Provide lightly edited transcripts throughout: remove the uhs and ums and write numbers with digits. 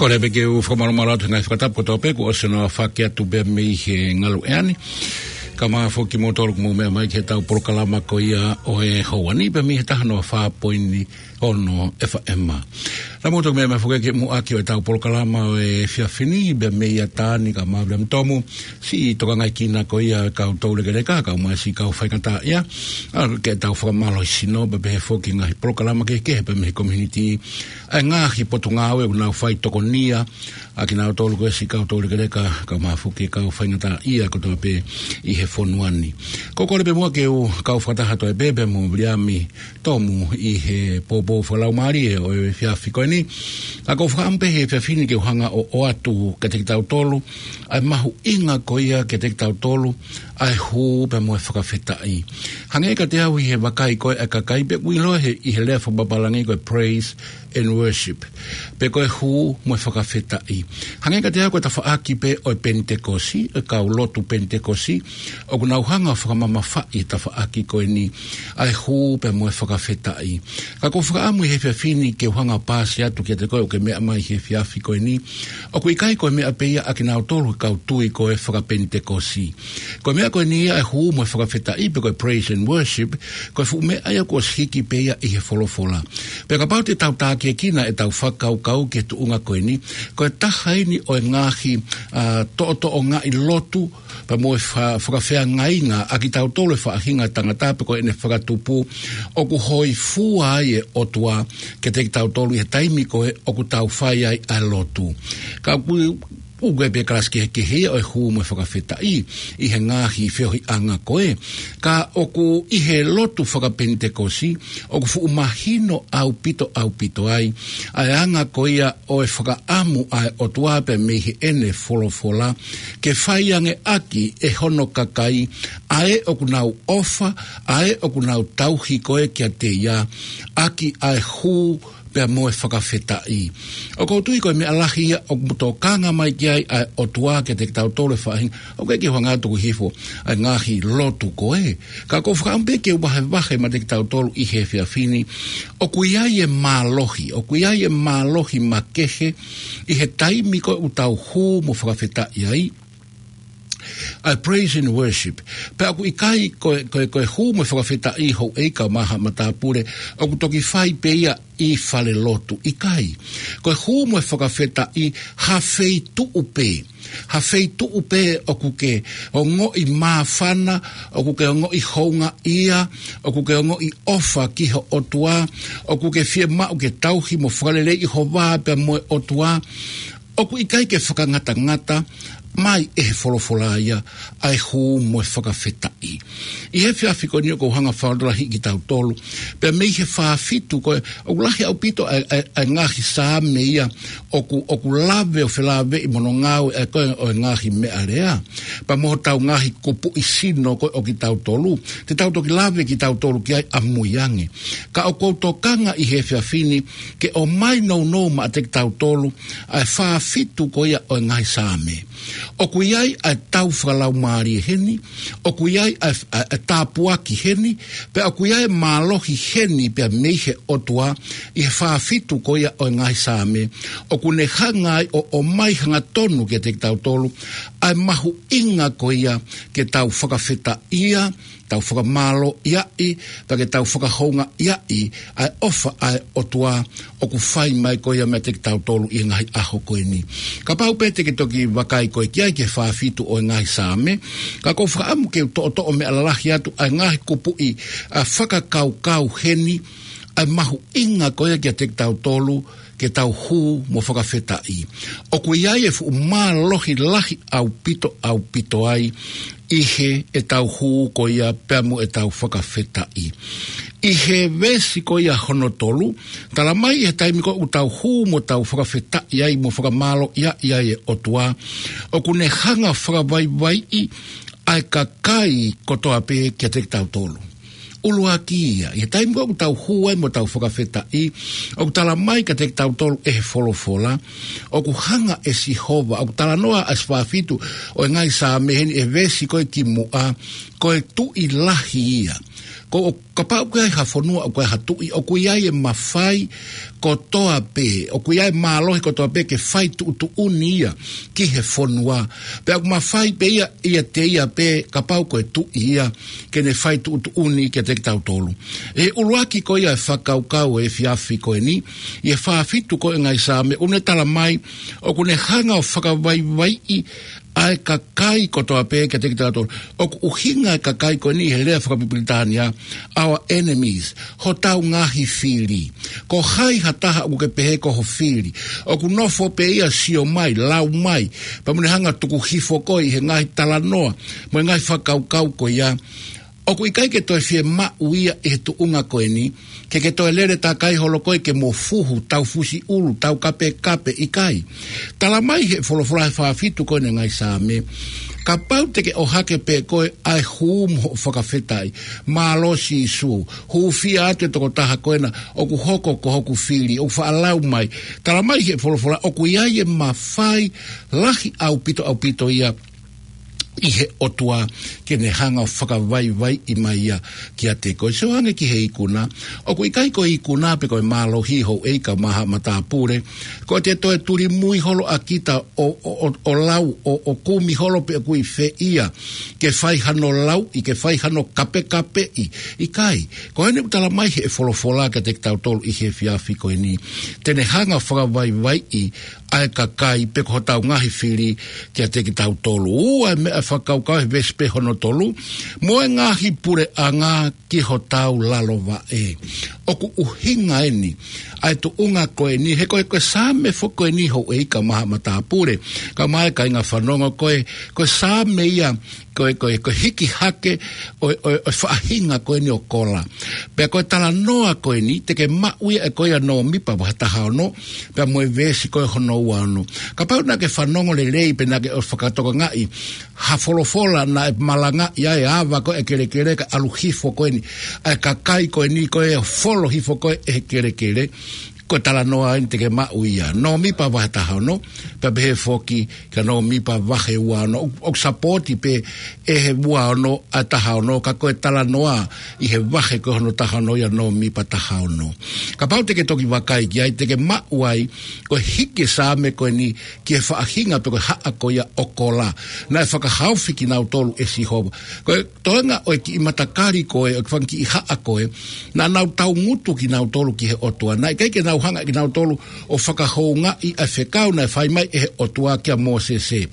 Ko le ke u whamaromara atu ngai whakatapu koto peku o sena whakia tu bea mei he ngalu eani. Ka maa whoki motoru kumu mea mai ke tau porokalama ko ia o e hauani bea mei he tahano a whapoini ono FM. La motoru mea mai whakeke mu aki o e tau porokalama o e whiawhini bea mei a tāni ka maa bea mtomu si toka ngai kina ko ia kau tau legereka ka umai si kau whaikata ia. Ke tau whakamalo i sino bea he whoki ngahi porokalama ke bea mei community a ngahi potu ngāwe u nau whai toko nia a ki nau tolu koe si kau tolu kereka kau mafuki kau whaingata ia ko tō pe i he whonuani. Ko kore pe mua ke u kau whataha to e bebe mu briami tomu i he pōpō whalau maari e o e whiawhi koe ni. A ko whaampe he whiawhini ke uhanga o atu ke te tau tolu ai mahu inga ko ia ke te tau tolu ai hū pe mua whakawheta i. Hange ka te au i he wakai koe a kakai pe uiloa he i he lea whapapalangi koe praise and worship. Pe koe hū mua whakawheta i. Hange ka te au koe ta whaaki pe o Pentekosi, e kau lotu Pentekosi, o kuna uhanga whakamama whai ta whaaki koe ni, ai hū pe mua whakawheta i. Ka ko whakaamu he whiawhini ke uhanga pāsi atu ke te koe o ke mea mai he whiawhi koe ni, o kui kai koe mea peia a ki nau tolu kau tui koe whakapentekosi. Koe mea koe ni ai hū mua whakawheta i pe koe praise and worship, koe fu mea ai ko hiki peia i he wholofola. Pe ka pau te tau tāke kina e tau whakau kau ke tu unga koe ni, koe tahaini o e ngahi to o ngā i lotu, pa moe whakawhea ngainga, a ki tau tole whaahinga tangata, pe koe ene whakatupu, o ku hoi fua ai e otua, ke te ki tau tolu i he taimi koe, o ku tau whai ai a lotu. Ka kui uge pe karaski ke he o e hū mo whakawheta i he ngahi whiohi anga koe. Ka oku i he lotu whakapentekosi, oku fu umahino au pito ai, ai anga koea o e whakaamu ai o tuape me he ene wholofola, ke whaiange aki e hono kakai, ae oku nau ofa, ae oku nau tauhi koe kia te ia, aki ai hū pea moe whakawheta i. O koutu i koe me alahia o muto kanga mai ki ai o tua ke te tau tole whahin, o kei ki hua tuku hifo ai ngahi lotu koe. Ka ko whakampe ke uwahe ma te tau tolu i he whiawhini, o kui ai e mālohi, o kui ai e mālohi ma kehe, i he taimi koe u tau hū mo whakawheta i ai, I praise and worship. Pe aku ikai koe hū mo whakawheta i hou eika maha matapure, o ku toki whai peia i whale lotu, ikai. Koe hū mo whakawheta i hawhei tu upe. Hawhei tu upe o kuke o ngo i māwhana, o kuke o ngo i hounga ia, o kuke o ngo i ofa ki ho otua, o kuke fie mau ke tauhi mo whalele i ho wāpea mo otua, o ku ikai ke whakangata mai e he wholofola ia ai hū mo e whakawheta i. I he whiawhiko ni o ko hanga whaorahi ki tau tolu, pe mei he whaafitu koe, o lahi au pito a ngahi sā me ia, o ku lawe o whilawe i mono ngāu e koe o ngahi mea rea, pa moho tau ngahi kupu i sino koe o ki tau tolu, te tau toki lawe ki tau tolu ki ai amuiange. Ka o kouto kanga i he whiawhini, ke o mai no ma te tau tolu, ai whaafitu koe o ngahi sā me. O kui ai a tau whakalau maari heni, o kui ai a tāpuaki heni, pe o kui ai mālohi heni pe a meihe otua i he whaafitu koia o ngai sāme, o kune hangai o mai hanga tonu ke te tau tolu, ai mahu inga koia ke tau whakawheta ia, tau whakamalo iai, pa ke tau whakahounga iai, ai ofa ai otua, o ku whai mai koia me te tau tolu i ngai aho koe ni. Ka pau pete ke toki wakai koe ki ai ke whaafitu o ngai sāme, ka ko whaamu ke to me alalahi atu, ai ngai kupu i whakakau heni, ai mahu inga koia ke te tau tolu, ke tau hū mo whakawheta i. O kui ai e fu mālohi lahi au pito ai, ihe e tau hū ko ia peamu e tau whakawheta i. Ihe vesi ko ia honotolu, tala mai e taimi ko u tau hū mo tau whakawheta i ai mo whakamalo ia e otua, o kune hanga whakawai i ai kakai kotoa pe kia te tau tolu. Ulua ki ia, i taimi ko u tau hua mo tau whakawheta i, o tala mai ka te tau tolu e he wholofola, o ku hanga e si hova, o tala noa as whaafitu, o ngai sā meheni e vesi koe ki mua, koe tu i lahi ia, ko ka pa ko ha fonua ko ha tu o ko ia e mafai ko toa pe o ko ia e malo ko toa pe ke fai tu unia ki he fonua pe ko mafai pe ia te ia pe ka pa ko tu ia ke ne fai tu uni ke te tau tolu e uruaki ko ia whakaukau e fiafi ko ni ia whaafitu ko ngai sa me une tala mai o ko ne hanga o whakawai i ai kakai ko toa pe ke te tau o uhinga kakai ko ni he lea whakapipilitania our enemies ho tau ngahi whiri ko hai hataha u ke pehe ko ho whiri o ku nofo pe ia sio mai lau mai pa mune hanga tuku hifo ko i he ngahi talanoa mo ngai whakaukau ko ia o ku ikai ke toi fie ma uia e tu unga koe ni, ke toi lere ta kai holo koe ke mo fuhu, tau fusi ulu, tau kape ikai. Tala mai he folofora he whaafitu koe ngai sa me, ka pau te ke o hake pe koe ai huum ho whakawhetai, malo si su, hu fia atu e toko taha koe na, o ku hoko ko hoku whiri, o ku whaalau mai. Tala mai he folofora, o ku iaie mawhai, lahi au pito ia, i he otua ke ne hanga o whakawai i mai ia ki a te koe. So ange ki he ikuna. O ko ikai ko ikuna pe koe malo hiho eika maha matapure. Ko te toe turi mui holo a kita o lau o kumi holo pe kui fe ia ke whai hano lau i ke whai hano kape i. Ikai. Ko hene utala mai he folofola ke te tau tolu i he fiafi koe ni. Tene hanga whakawai i ai kakai pe ko tau ngahi whiri ki a te ki tau tolu. Ua me a whakaukau he vespe hono tolu. Mo e ngahi pure a ngā ki ho tau lalova e. Oku uhinga e ni. Ai tu unga koe ni. He koe sā me whoko e ni ho e ka maha mata pure. Ka mai ka inga whanonga koe sā me ia koe hiki hake o whaahinga koe ni o kola. Pea koe tala noa koe ni te ke mauia e koe no mipa wahataha ono. Pea moe vesi koe hono uano. Ka pau na ke whanongo le rei pe na ke o whakatoka ngai ha folofola na e malanga ia e awa koe e kere ka alu hifo koe ni. Ai kakai koe ni koe e folo hifo koe e kere. Ko tala noa in te ke mauia. No mipa wahataha ono. Pea behe foki ka no mipa wahe uano. O sapoti pe e he uano a taha ono. Ka koe tala noa i he wahe koe hono taha ono ia no mipa taha ono. Ka pau te ke toki wakai ki ai te ke mauai koe hike sa me koe ni ki he whaahinga pe koe haa koe ia okola. Na e whakahauwhiki nau tolu e si hoba. Koe toenga oe ki imatakari koe o ki i haa koe na nau tau ngutu ki nau tolu ki he otua. Na i keike nau hanga ki nau tolu o whakahounga i a whekau na e whai mai e he otua kia mō se.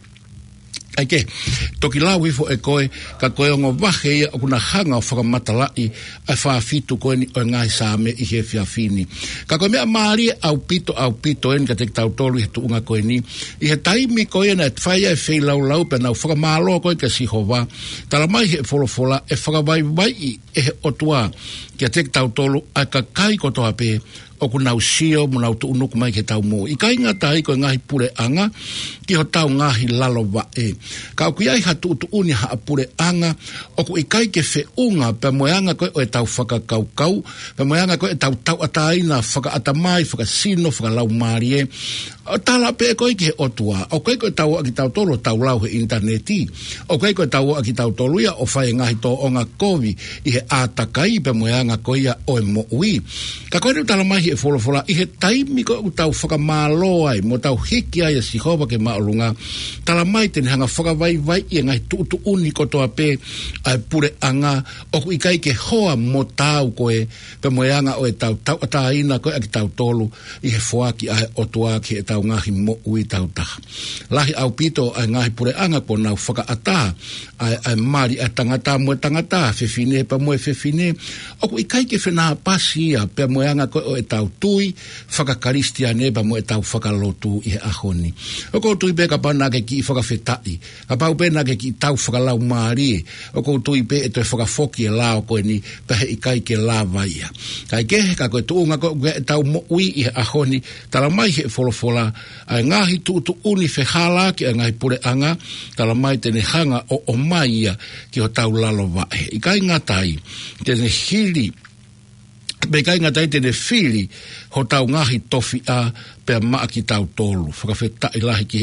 Aike, toki lau hifo e koe, ka koe ongo wahe ia o kuna hanga o whakamatalai a whaafitu koe ni o ngai sāme i he whiawhini. Ka koe mea maari au pito en ka te tau tolu i he tuunga koe ni. I he taimi koe na e whaia e whei lau pe nau whakamalo koe ka sihova. Tala mai he folofola e whakawai i e he otua ki a te tau tolu a ka kai kotoa pe o ku nau sio mo nau tuunuku mai ke tau mō. I kai ngata i koe ngahi pure anga, ki ho tau ngahi lalo wa e. Ka o ku iai hatu utuuni haa pure anga, o ku i kai ke whiunga, pe moeanga koe o e tau whakakaukau, pe moeanga koe e tau ataina, whakaatamai, whakasino, whakalau marie. O tala pe koe ki he otua, o koe koe tau aki tau tolu tau lau he interneti, o koe koe tau aki tau tolu ia o whae ngahi tō onga kovi, i he ātakai, pe moeanga koe ia o e mo ui. Ka koe tala mai e folofola i he taimi ko u tau whakamalo ai mo tau hiki ai a sihova ke maolunga tala mai tene hanga whakawai i ngai tuutu uni ko toa pe ai pure anga o ku ikai ke hoa mo tau koe pe moeanga o e tau ataina koe aki tau tolu i he fuaki ai o tuaki e tau ngahi mo ui tau taha lahi au pito ai ngahi pure anga po nau whakaata ai mari a tangata mo tangata fefine pa mo fefine o ku ikai ke whenaa pasia pe moeanga koe o e tau tui, whakakaristia neba mo e tau whakalotu i he ahoni. O kou tui pe ka pau nake ki i whakawhetai, ka pau pe nake ki i tau whakalau maari, o kou tui pe e toi whakafoki e lao koe ni pehe i kai ke la vaia. Kai kehe ka koe tuunga koe e tau mo ui i he ahoni, tala mai he folofola, ai ngahi tuutu uni whehala ki a ngahi pure anga, tala mai tene hanga o mai ia ki o tau lalo vae. I kai ngatai, tene hili Pe kai ngata te ne fili ho tau ngahi tofi a pe maa ki tau tolu. Whakawheta ilahi ki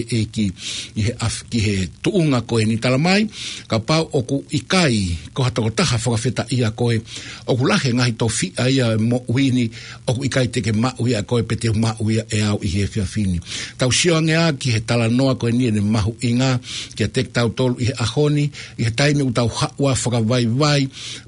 he he tuunga koe ni tala mai. Ka pau oku ikai ko hatako taha whakawheta ia koe. Oku lahe ngahi tofi a ia mo uini. Oku ikai teke maa uia koe pe te maa uia e au i he whiawhini. Tau sioange a ki he tala noa koe ni ne mahu inga. Ki a tek tau tolu i he ahoni. I he taime u tau haua whakawai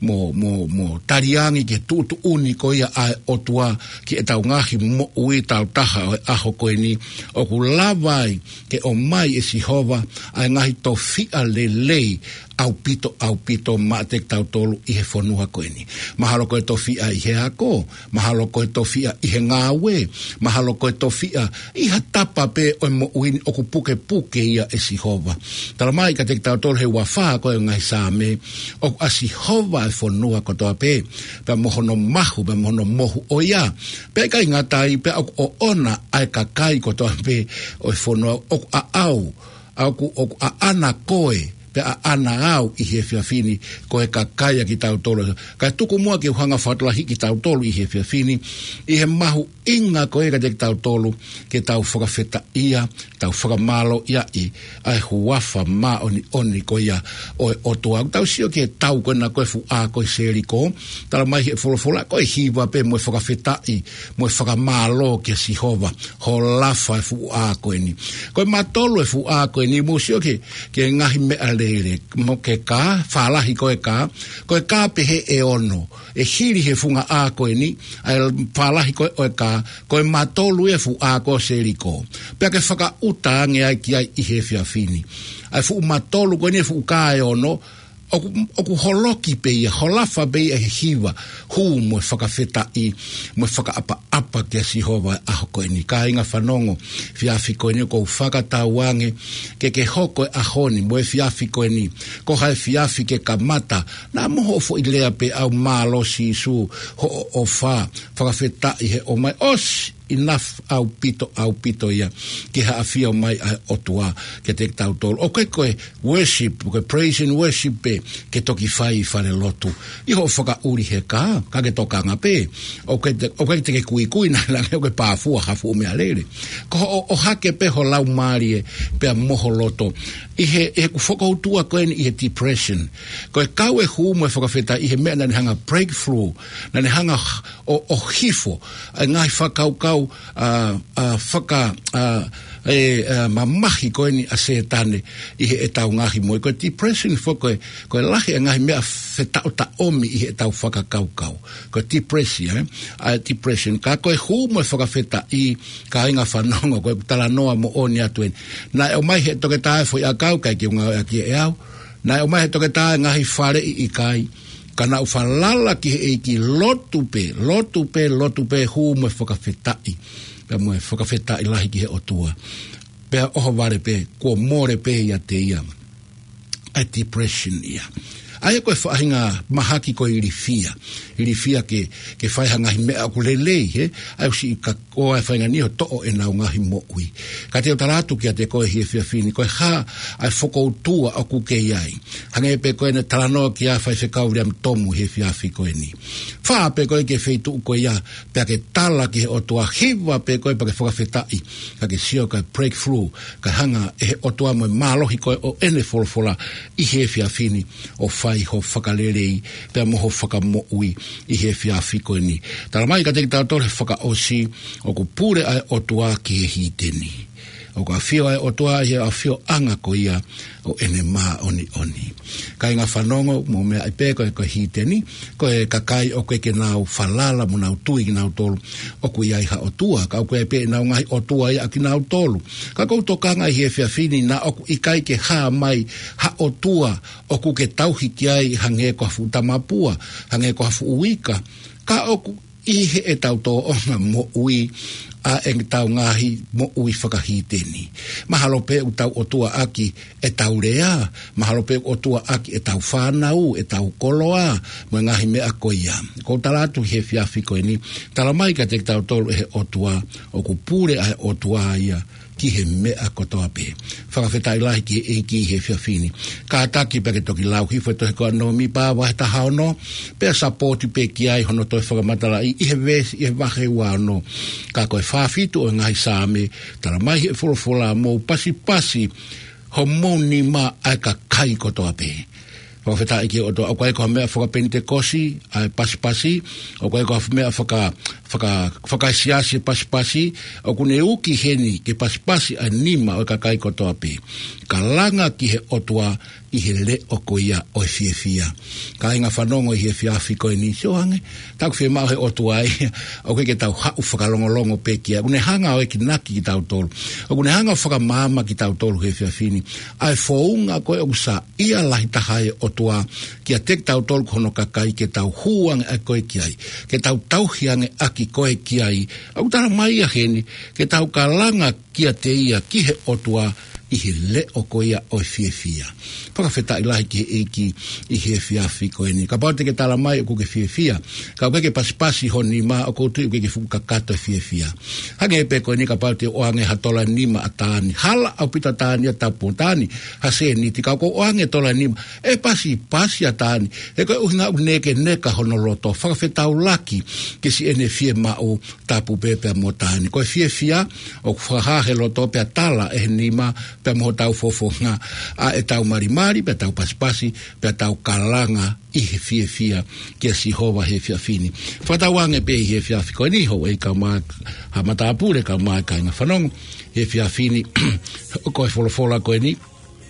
mo tariangi ki he tuutu uni ko ia ai otua ki e tau ngahi mo ui tau taha o aho koe ni o ku lawai ke o mai e Sihova ai ngahi to fia lelei au pito ma te tau tolu i he whanua koe ni. Mahalo koe to fia i he ako, mahalo koe to fia i he ngāwe, mahalo koe to fia i ha tapa pe o mo uini o ku puke ia e Sihova. Tala mai ka te tau tolu he wawha koe ngai sāme, o a Sihova e whanua kotoa pe, pe mohono mahu, pe mohono mohu o ia. Pe kai ngatai, pe o ona ai kakai kotoa pe o e whanua, o a au, o a ana koe, pe a ana au i he whiawhini ko e kakaya ki tau tolu. Ka tuku mua ki uhanga whatlahi ki tau tolu i he whiawhini, i he mahu inga ko e ka te tau tolu ke tau whakawheta ia, tau whakamalo ia i ai huafa ma oni ko ia o e otua. Tau sio ki e tau koe na koe fu a koe seri ko, tala mai he wholofola koe hiwa pe mo e whakawheta i, mo e whakamalo ki a Sihova, ho lafa e fu a koe ni. Koe matolo e fu a koe ni, mo sio ki ngahi mea lere, mo ke ka, whalahi koe ka pehe e ono, e hiri he funga a koe ni, ai whalahi koe oe ka, koe matolu e fu a koe seriko. Pea ke whaka uta ange ai ki ai i he whiawhini. Ai fu matolu koe ni e fu ka e ono, oku holoki peia, holafa peia he hiwa, hu mo e whakawheta i, mo e whakaapa ki a Sihova aho koe ni. Ka inga whanongo, whiawhi koe ni, ko whakatauange, ke hoko e ahoni, mo e whiawhi koe ni, ko hai whiawhi ke kamata, na moho fo i lea pe au malo si su, ho o whakawheta i he o mai, enough au pito ia ki ha afia mai o tua ke te tau tolu o koe worship, koe praise and worship pe ke toki whai whare lotu i ho whaka uri he ka ke tokanga pe o koe te ke kui na lange o koe pāfua hafu mea lere ko o hake pe ho lau marie pe a moho loto i he ku whakautua koe ni i he depression koe kau e hu mo e whakawheta i he mea na ni hanga breakthrough na ni hanga o hifo ngai whakau mamahi koe ni a setane i he e tau ngahi moe. Koe depression fo koe lahi a ngahi mea whetao ta omi i he tau whakakaukau. Koe depression, depression. Ka koe hu moe whakawheta i ka inga whanonga koe tala noa mo oni atuen. Na o mai he toke tae fo i a kau kai ki unga ki e au. Na o mai he toke tae ngahi whare i kai. Kana u whalala ki he eiki lotu pe hu mo e whakawhetai. Pea mo e whakawhetai lahi ki he otua. Pea oho ware pe, kua more pe ia te ia. A depression ia. Ai koe whahinga mahaki koe irifia ke whaihanga hi mea ku lelei, he? Ai usi ka koe whahinga niho to'o e nau ngahi mo'ui. Ka te o taratu ki a te koe hi e whiawhini, koe ha ai whakoutua o ku ke iai. Hange pe koe ne talanoa ki a whaiwhekau riam tomu he whiawhi koe ni. Wha pe koe ke wheitu koe ia, pea ke tala ki he otua hiwa pe koe pa ke whakawhetai, ka ke sio ka breakthrough, ka hanga e he otua mo malohi koe o ene wholofola i he whiawhini o whai ho whakalerei, pea moho whakamo'ui i he whiawhi koe ni. Tara mai ka te ki tātou he whakaosi o ku pūre ai otua ki he hiteni. O ka whio ai otua i a whio anga ko ia o ene mā oni. Ka inga whanongo mo mea i pē koe hiteni, koe kakai o koe ke nau whalala mo nau tui ki nau tolu, o koe iai ha otua, ka o koe pē nau ngahi otua ia ki nau tolu. Ka kouto kanga i he whiawhini na o i kai ke ha mai ha otua, o ku ke tauhi ki ai hange ko hafu tamapua, hange ko hafu uika, ka o ku i he e tau tō onga mo ui, a e tau ngahi mo ui whakahiteni. Mahalo pe u tau otua aki e tau rea, mahalo pe otua aki e tau whanau, e tau koloa, mo ngahi mea koia. Ko talatu he whiawhi koe ni, tala mai ka te tau tolu e he otua, o ku pūre ai otua ia, ki he mea kotoa pe. Whakawheta ilahi ki e ki he whiawhini. Ka ataki peke toki lau hi fwe tohe koa no mi pā wahe taha ono. Pea sapoti pe ki ai hono toi whakamatala i he wesi i he wahe ua ono. Ka koe whawhitu o ngahi sāme. Tara mai he wholofola mō pasi ho moni ma ai ka kai kotoa pe. Whakawheta iki o toa. O koe koha mea whakapentekosi ai pasi. O koe koha mea whakaisiasi pasi. O kune uki heni ke pasi ai nima o ka kai kotoa pe. Ka langa ki he otua i he le o koia o e fia. Ka inga whanongo i he whiawhi koe ni siohange. Tau whia mau he otua ai. O koe ke tau hau whakalongolongo pe kia. Kune hanga o e ki naki ki tau tolu. O kune hanga o whakamama ki tau tolu he whiawhini. Ai whounga koe o sa ia lahi tahae otua kia tek tau tolu kono kakai ke tau huang a koe kiai. Ke tau tauhiange aki koe kiai. Au tara mai a heni ke tau ka langa kia te ia ki he otua i he le o koia o fia. Whakawheta ilahi ki he eki i he whiawhi koe ni. Ka paute ke tala mai o kuke fia. Ka uke ke pasipasi ho ni ma o koutu uke ke fuku kakato fia. Hange epe koe ni ka paute o ange hatola nima a tāni. Hala au pita tāni a tapu tāni. Hase niti ka o ange tola nima. E pasi a tāni. E koe uhinga uneke neka hono loto. Whakawheta u laki ke si ene fie ma o tapu pepe mo tāni. Koe fia o whahahe loto pe a tala e nima pe mo tau fofonga a e tau marimari pe tau pasipasi pe tau kalanga i he fia kia si hova he whiawhini. Whatawange pe i he whiawhi koe ni ho e ka maa ha matapure ka maa ka inga whanongo he whiawhini o koe wholofola koe ni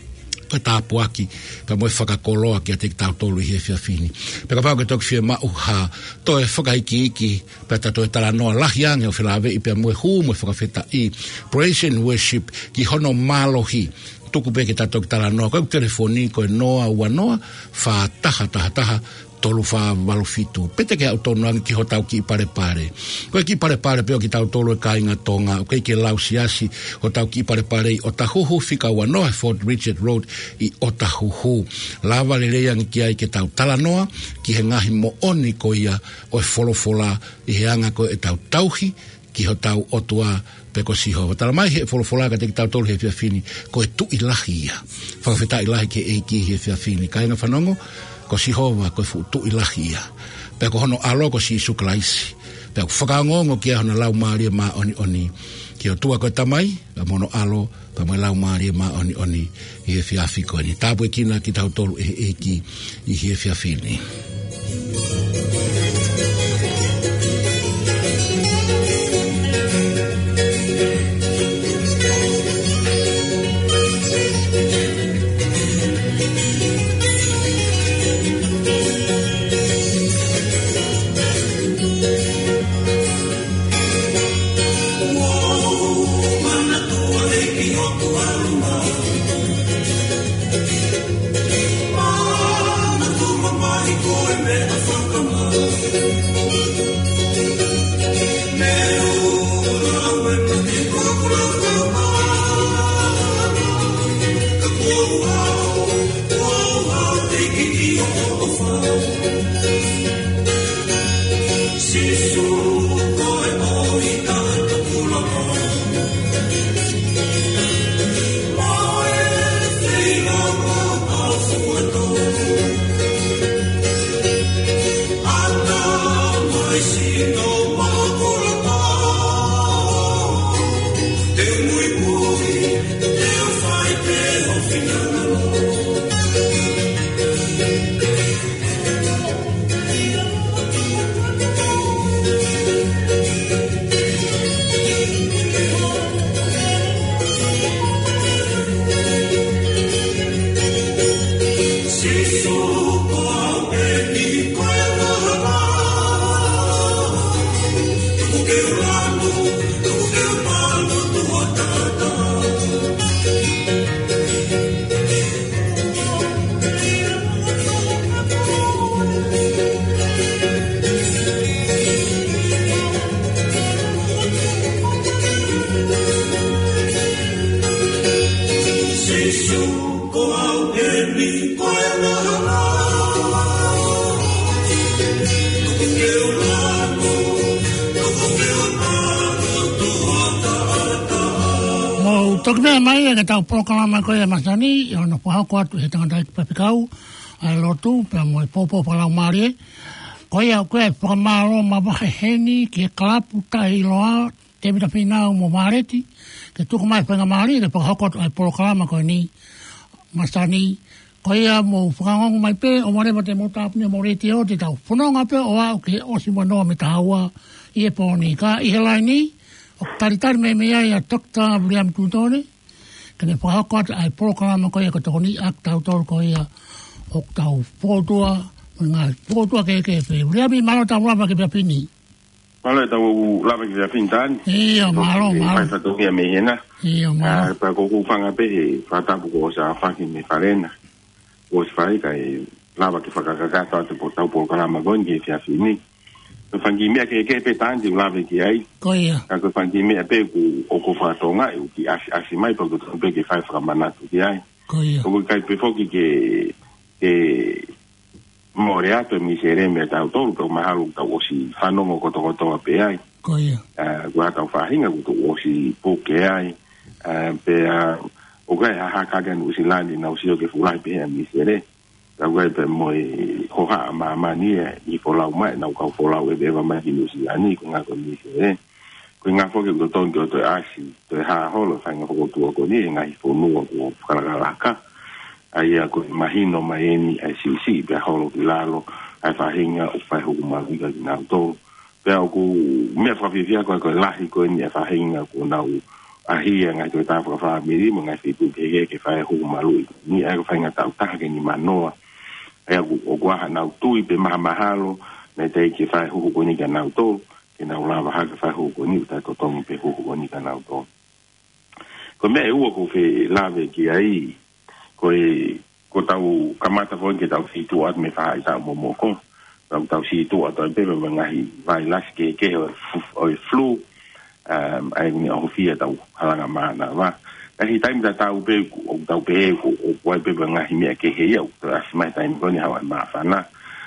koe tāpuaki pe moe whakakoloa kia te tau tolu i he whiawhini. Pe ka pao ke toki whia mau ha toe whakaiki pe ta toe tala noa lahi ange o whilawe i pe moe hū moe whakawheta i praise and worship ki hono malohi tuku peke tato ki tala noa, koe telefoni, koe noa, ua noa, wha taha, tolu wha walufitu. Pete ke au tonu angi ki ho tau ki pare. Koe ki pare peo ki tau tolu e kainga tonga, koe ke lau siasi ho tau ki pare i Otahuhu, whika ua noa, Fort Richard Road i Otahuhu. Lava le angi ki ai ke tau tala noa, ki he ngahi mo oni ko ia o e wholofola i he anga koe e tau tauhi, ki ho tau otua peko siho. Tala mai he wholofola ka te ki tau tolu he whiawhini, ko e tu ilahi ia. Whakawheta ilahi ke e ki he whiawhini. Kainga whanongo, ko sihova ko futu ilahia pe ko hono alo ko si suklaisi pe ko whakangongo kia hono lau maria ma oni ki o tua ko tamai ka mono alo pe mo lau maria ma oni i he whiawhi ko ni tapu e kina ki tau tolu e ki i he whiawhini. Te Toki mea mai e tau proklama koe masani, o na paha ko atu he tangata ki papikau, ai lotu, pia mo e popo palau marie. Koe au koe whakamaro ma wahe heni, ki e kalapu tahi loa, te mita pinau mo mareti, ke tuku mai whenga marie, ke paha ko atu ai proklama koe ni, masani, koe a mo whakangongu mai pe, o marema te motapuni mo reti o te tau whanonga pe, o au ke osi manoa me tahaua, i e pōni, ka i helai ni, o taritari me mea ia Dr. William Tutone, kene whahakot ai proklama koe ko toko ni ak tau tolu koe ia o tau pōtua, ngā pōtua ke pe. William i malo tau lama ke pia pini. Malo tau lama ke pia pini tani. Ia, malo. Pai whatokia me hena. Ia, malo. Pa koko whanga pe he whatapu ko sa whaki me wharena. Ko si whai kai lama ke whakakakata atu po tau proklama koe ke pia pini. Ko whangi mea ke pe tanti ulawe ki ai. Ko ia. Ko whangi mea pe ku o ko whatonga e ki asi mai pa ko pe ke whai whakamanatu ki ai. Ko ia. Ko kai pe whoki ke more ato mi se re me tau tolu ko maharu tau osi whanongo kotokotoa pe ai. Ko ia. Ko tau whahinga ko osi poke ai. Pe o kai hahakagan usi lani na usi o ke fulai pe mi se re. Tau kai pe moe hoha ma ni i folau mai na kau folau e beva mai ki usi lani ko ngā ko mi se re. Ko ngā whoke ko ton ki o toi asi, toi ha holo whainga whoko tua ko ni ngā i whonua ko whakarakaraka. Ai a ko mahino mai eni ai siusi pe holo ki lalo, ai whahinga o whai hoku mawika ki nau tō. Pea o ko mea whawhiwhia koe koe lahi koe ni ai whahinga ko nau ahia ngai koe tāwhaka whamiri, mo ngai whitu ke whai hoku malu. Ni ai ko whainga tau tahake ni manoa. Ai a o kuaha nau tui pe maha mahalo, nei tei ke whai hoku koe ni ka nau tō. Ke nau lawa haka whai hoku ni utai totongi pe hoku ni ka nau tō. Ko mea e ua ko whe lawe ki ai, ko tau kamata fo ke tau fitu at me whai tau momoko. Tau fitu at o pepe ngahi vai las ke o flu, ai ni o fia tau halanga mana wa. Kahi taimi tau pe o tau pe o wai pepe ngahi mea ke he iau, asi mai taimi koni hawa maa whana.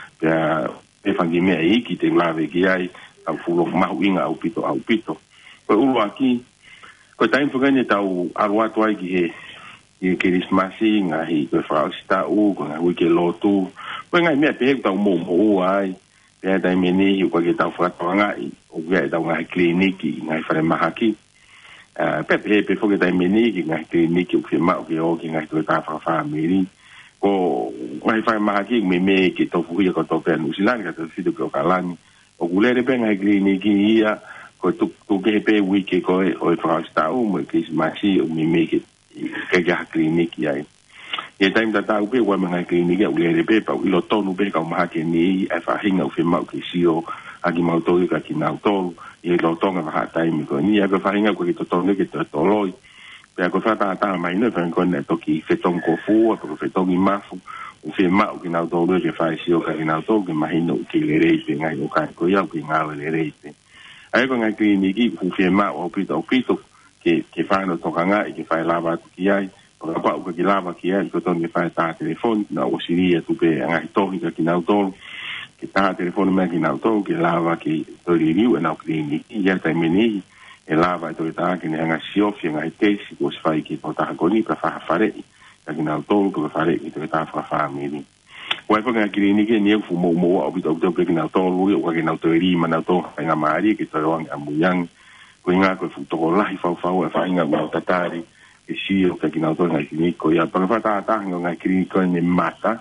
Pe whangi mea iki te lawe ki ai, au fulo mahu inga au pito. Ko ulu aki, ko taim whakane tau aruatu ai ki he i Kirismasi, ngā hi koe whakausita u, ko ngā hui ke lotu. Ko ngai mea pehe tau mō ai, pēr tai meni hi koe ke tau whakatoanga i, o kia e tau ngā kliniki, ngā hi whare mahaki. Pehe whoke tai meni ki ngā kliniki, o kia mao ke o ki ngā hi koe tā whakawhamiri. Ko ngā hi whare mahaki, me ke tofu hui ko tōpea nusilani, ka tau fitu ke o kalani. O kulere pe ngai kliniki ia, ko tuke he pe wiki koe o e whakausita u, mo e Kirismasi, o me ke kaya kliniki ai. E taim tau pe wa mga kliniki au lere pe pa ilo tonu pe ka maha ke ni e whahinga u whemau ke sio aki mautori ka ki nau tolu i lo tonga waha taimi ko ni e ka whahinga ko ki to tonu ke to toloi pe ako whata mai no whahinga ko ne toki whetong ko fua ko whetong i mafu u whemau ki nau tolu ke whai sio ka ki nau tolu ke mahino ke lere i pe ngai o kai ko iau ki ngāwe lere i pe ai ko ngai kliniki u whemau au pito ke whaino tokanga i ke whai lava atu ki ai, o ka pau ka ki lava ki ai, ko toni ke whai tā telefoni, na o siria tupe angahi tohi ka ki nau tolu, ke tā telefoni mea ki nau tolu, ke lava ki tori riu e nau kliniki, i tai meni, e lava e tori tā ke ne anga siofi angahi teisi, ko si whai ki po taha koni, ka whaha wharei, ka ki nau tolu, ka wharei ki tori tā whakamiri. Wai whaka kliniki, ni e fu mo au pito ke ki nau tolu, o ka ki nau tori rima nau tolu, ka ngā maari, ke tori wangi amuyang, ko inga ko futoko lahi fau e whainga ngau tatari e sio ka kinau tō ngai kliniko ia pangawhata ngai kliniko ni mata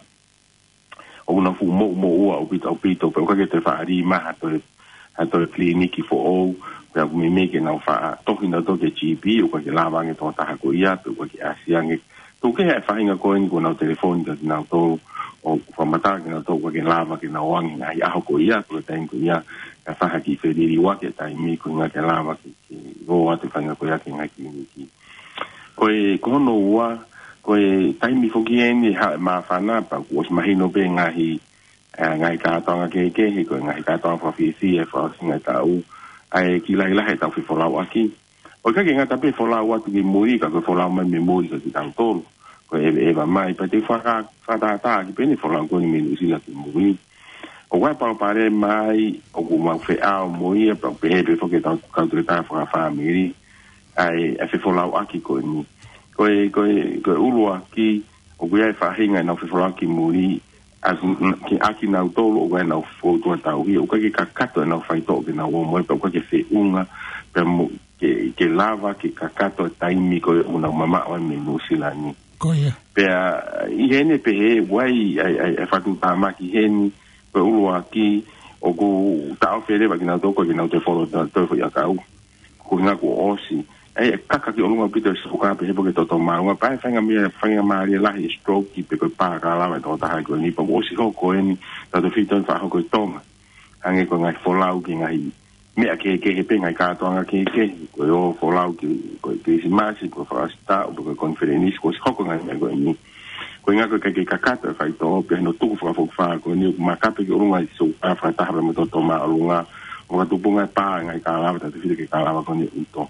o una fu mo ua o pito pe o ka ke te whaari maha to kliniki fo o pe aku me ke nau wha toki na to ke GP o ka ke lawange tō taha ko ia pe o ka ke asiange tō ke hea whainga koe ni ko nau telefoni ka kinau tō o whamata kinau tō ka ke lawa ke nau wangi ngai aho ko ia ko taim ko ia ka whaha ki wheriri wake tai mi ko ngā ke lawa ki roa te whainga koe ake ngai kliniki. Koe kono ua, koe taimi whoki eni maa whana pa kuos mahino pe ngai kātonga kekehi, koe ngai kātonga whawhiwhi e whawhinga tau, ai ki lahi tau whi wholau aki. Koe kake ngā tape wholau atu ki muri, ka koe wholau mai me muri ka ki tau tolu, koe ewa mai, pa te whakatata ki pene wholau koe ni menu sila ki muri. O wai pao pare mai, o ku mau whe ao moi, pao pehepe whoke tau kautore tā whakawhamiri. ai e folau aki ko ni ko ulua ki o ia fa hinga na folau ki muri as ki aki na tolo o na foto ta o ka ki kakato na fai to ki na o mo pa ka se unga pe ke lava ki kakato taimi ko una mama o me musilani ko ia pe ihene pe he wai ai fa tu ta ma ki heni pe ulua ki o ku ta o fere ba ki na to ko ki na te folo ta to ya ka ko nga ko osi e kaka ki olunga pito se fuka pe porque to toma unha pa fanga mari la stroke ki pe ko pa ka la to ta ko ni po osi ko ni ta to fito fa ko toma ange ko ngai folau ki ngai me ke pe ngai ka to nga ke ko yo folau ki ko si masi ko fa sta o ko conferenis ko ko ngai ko ni ko nga ko ke kakata fa to pe no tu fa ko ni ma ka pe olunga so fa ta ha mo to toma olunga o tu punga pa ngai ka la ta fito ke ka la ko ni to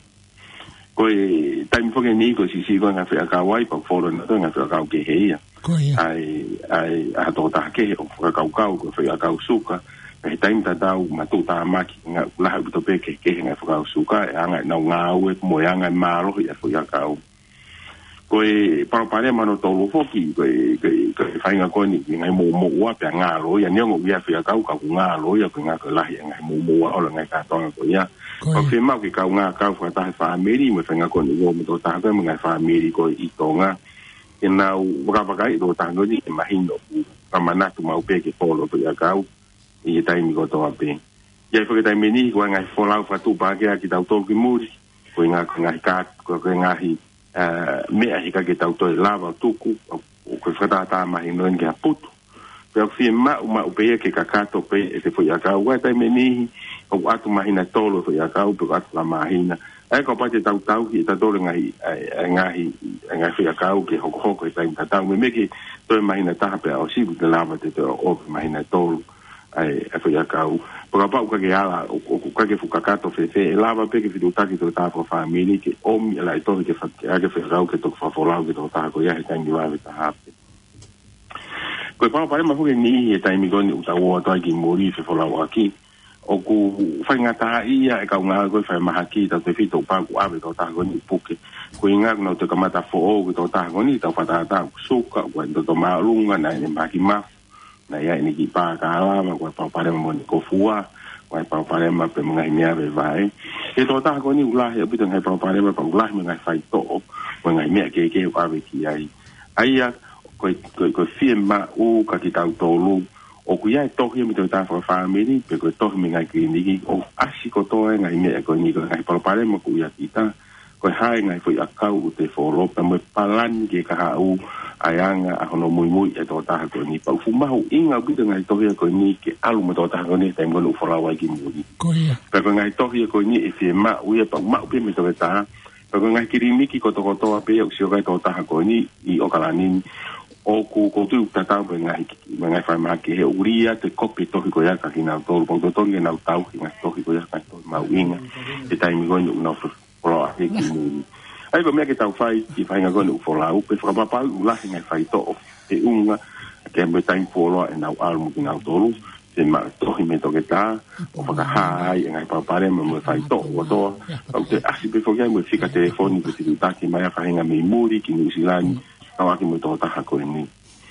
koi time foge ni ko si ko nga fa ka wai pa foro na nga fa ka ke he ai a to ta ke o fa ka ko fa ka suka e time ta dau ma tu ta ma ki nga la to pe ke nga fa ka suka e nga na nga we mo ya nga ma ro ya fa ka koi para pare ma no to lo foki koi fa nga ko ni nga mo wa pa nga ro ya ni ngo ya fa ka nga ro ya ko nga ko la ya nga mo wa o nga ka to ko ya ko fe ma ki ka nga ka fa ta fa meri mo fa nga ko ni mo to ta ka nga fa meri ko i to nga ina wa ka ka i do ta ngo ni ma hindo pa mana tu ma pe ke polo to ya ka i ta mi ko to ape ya fo ke ta meni ko nga fo la fa tu pa ke ki ta to ki muri ko nga ka ko nga hi me a ka ke ta to lava tu ku ko fa ta ma hindo nge putu pe fi ma pe ke ka to pe e fo ya ka wa ta meni o atu mahina tolo to ya ka upo atu la mahina ai ko pa te tau ki ta tolo ngai fi ya ka ki hoko e ta tau me ki to mahina ta pe o si de lava te o mahina tolo ai fi ya ka po pa ka ke ala o ka ke fuka ka to fe lava pe ke fitu ta ki to ta fo family ki o mi la to ke fa ke fi ra ke to fa fo la ke to ta ko ya ta ngi va ta ha ko pa ma fu ni e ta mi go ni uta wo to ki mori fe fo la wa ki o ku whainga taha ia e kau ngā koe whai maha ki tau te whito pāku awe tau taha koni puke. Ko i ngā kuna o te kamata fo o ki tau taha koni tau whataata ku suka kua i toto maarunga na i maki mafu na ia i ni ki pāka alama kua pauparema mo ni kofua kua i pauparema pe mga i mea vai. E tau taha koni ulahi a pita ngai pauparema pa ulahi me ngai whai to'o kua ngai mea keke o awe ki ai. Aia koe fie ma u ka ki tau tolu o ku ia tohi mi te ta fa family pe ko tohi mi ngai kliniki o asi ko to ngai me ko ni ko ngai pare mo ku ia kita ko hai ngai fo akau te follow pe mo palan ke ka u ayanga a hono muy e to ta ko ni pa fu ma u inga bu te ngai tohi ko ni ke alu mo to ta ko ni te mo lu fola wa ki muri ko ia pe ko ngai tohi ko ni e fi ma u e pa ma pe mi to ta pe ko ngai kliniki ko to pe o si o ga to ta ko ni i o kala ni o ku tu tata ngai fa ma ke uria te kopi to ko ya ka kina to po to nge na tau ki ngai to ko ya ka to ma winga e tai mi go no fo a ke ki ai ko me ke tau fai ki fa nga go no fo la u pe fa pa u la ngai fai to e unga ke me tai fo lo e na al mu ki na to lu se ma to me to ke ta o fa ka hai ngai pa pare mo fai to o to o te asi pe fo ga mo fika telefoni pe ti ta ki mai fa nga me muri ki ni silani awa ki mo to ta ha ko ni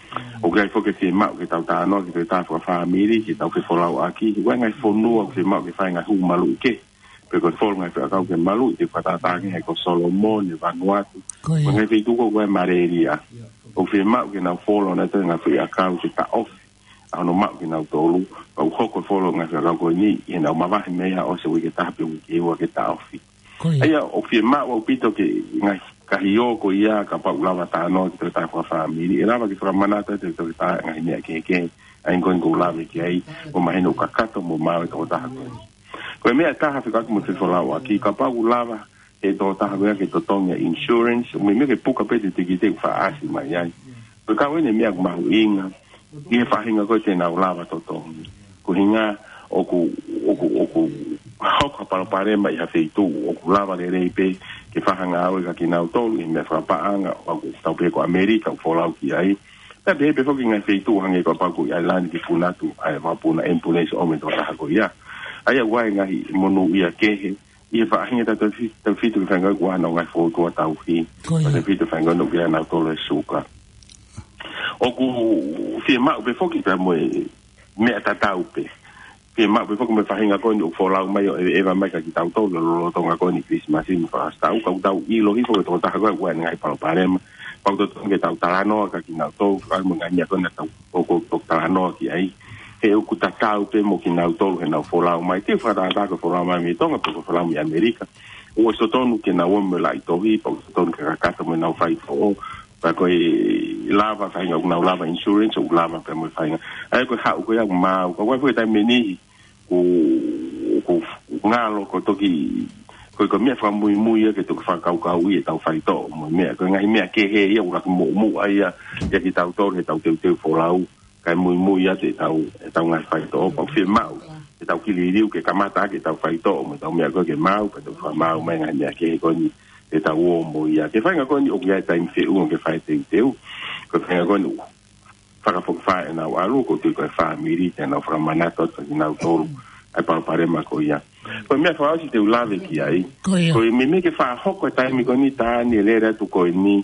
o gai fo ke se ma ke tau ta no ki te ta fo family ki tau ke fo lau aki wa ngai fo no ke ma ke fa ngai hu malu ke pe ko fo ngai fa ka ke malu te fa ta ki ko Solomon e Vanuatu ngai fe tu ko wa mareria o fe ma ke na fo lo na te ngai fa ka ke ta off a no ma ke na to lu o ho ko fo lo ngai fa ka ko ni e na ma va me ya o se wi ke ta pe ke wa ke ta off ai o fe ma o pito ke ngai ka hio ko ia ka pa ulava ta no te ta fa family era ba ki fra manata te ta ngai ne ke ai ngon go lava ki ai o mai no ka kato mo mai to ta ko me ta ha ka mo te fola wa ki ka pa ulava e to ta ha ke to tonga insurance me me ke puka pe te ki te fa asi mai ai ko ka we ne me ma inga ki fa hinga ko te na ulava to tonga ko hinga o ku hauka para mai ha feitu o ku lava le reipe ke whahanga au ka ki nau tolu i me whapaanga o tau pe ko Amerika o wholau ki ai. Ta pe pe whoki ngai wheitu hange ko paku i ailani ki punatu ai wapuna empulese o me to taha ko ia. Ai a wai ngahi monu ia kehe ia fa hinga ta fitu fanga kwa no ngai fo ko tau fi ta fitu fanga no kia na to le suka o ku fi ma be fo ki ta mo me ta tau pe fi ma be fo ko me fa hinga ko ni fo la mai e va mai ka ki tau to lo to nga ko ni Christmas in fa sta u ka tau I lo hi fo to ta ga kwa ngai pa pa rem pa to ke tau ta no ka ki na to ka mo nga nya ko na tau ko to ta no ki ai e o ku tatau pe mo ki nau tolu he nau folau mai te whara ko folau mai mi tonga pe folau mi Amerika o so tonu ke nau me lai tohi pa so tonu ke kakata me nau whai fo pa koe lava whainga o nau lava insurance o lava pe mo whainga ai koe hau koe au mau ko wai tai meni ku ngalo ko toki koe ko mea whamui ke toki whakau I e tau whai to mo mea koe ngai mea ke he ia ura ki mo ai ia ki tau tolu he tau teu folau kai mui ya te tau ngai fai to pa fi mau te tau ki liu ke kamata ke tau fai to mo tau mea ko ke mau ke tau fa mau mai ngai ya ke ko ni te tau o mo ya ke fai ko ni o ya time fe u ke fai te teu ko fai ko ni fa fo fa na wa lu ko te ko fa miri te na fra manato te na to ai pa pare ma ko ya ko mea fa si te ulave ki ai ko me ke fa hoko time ko ni ta ni le ra tu ko ni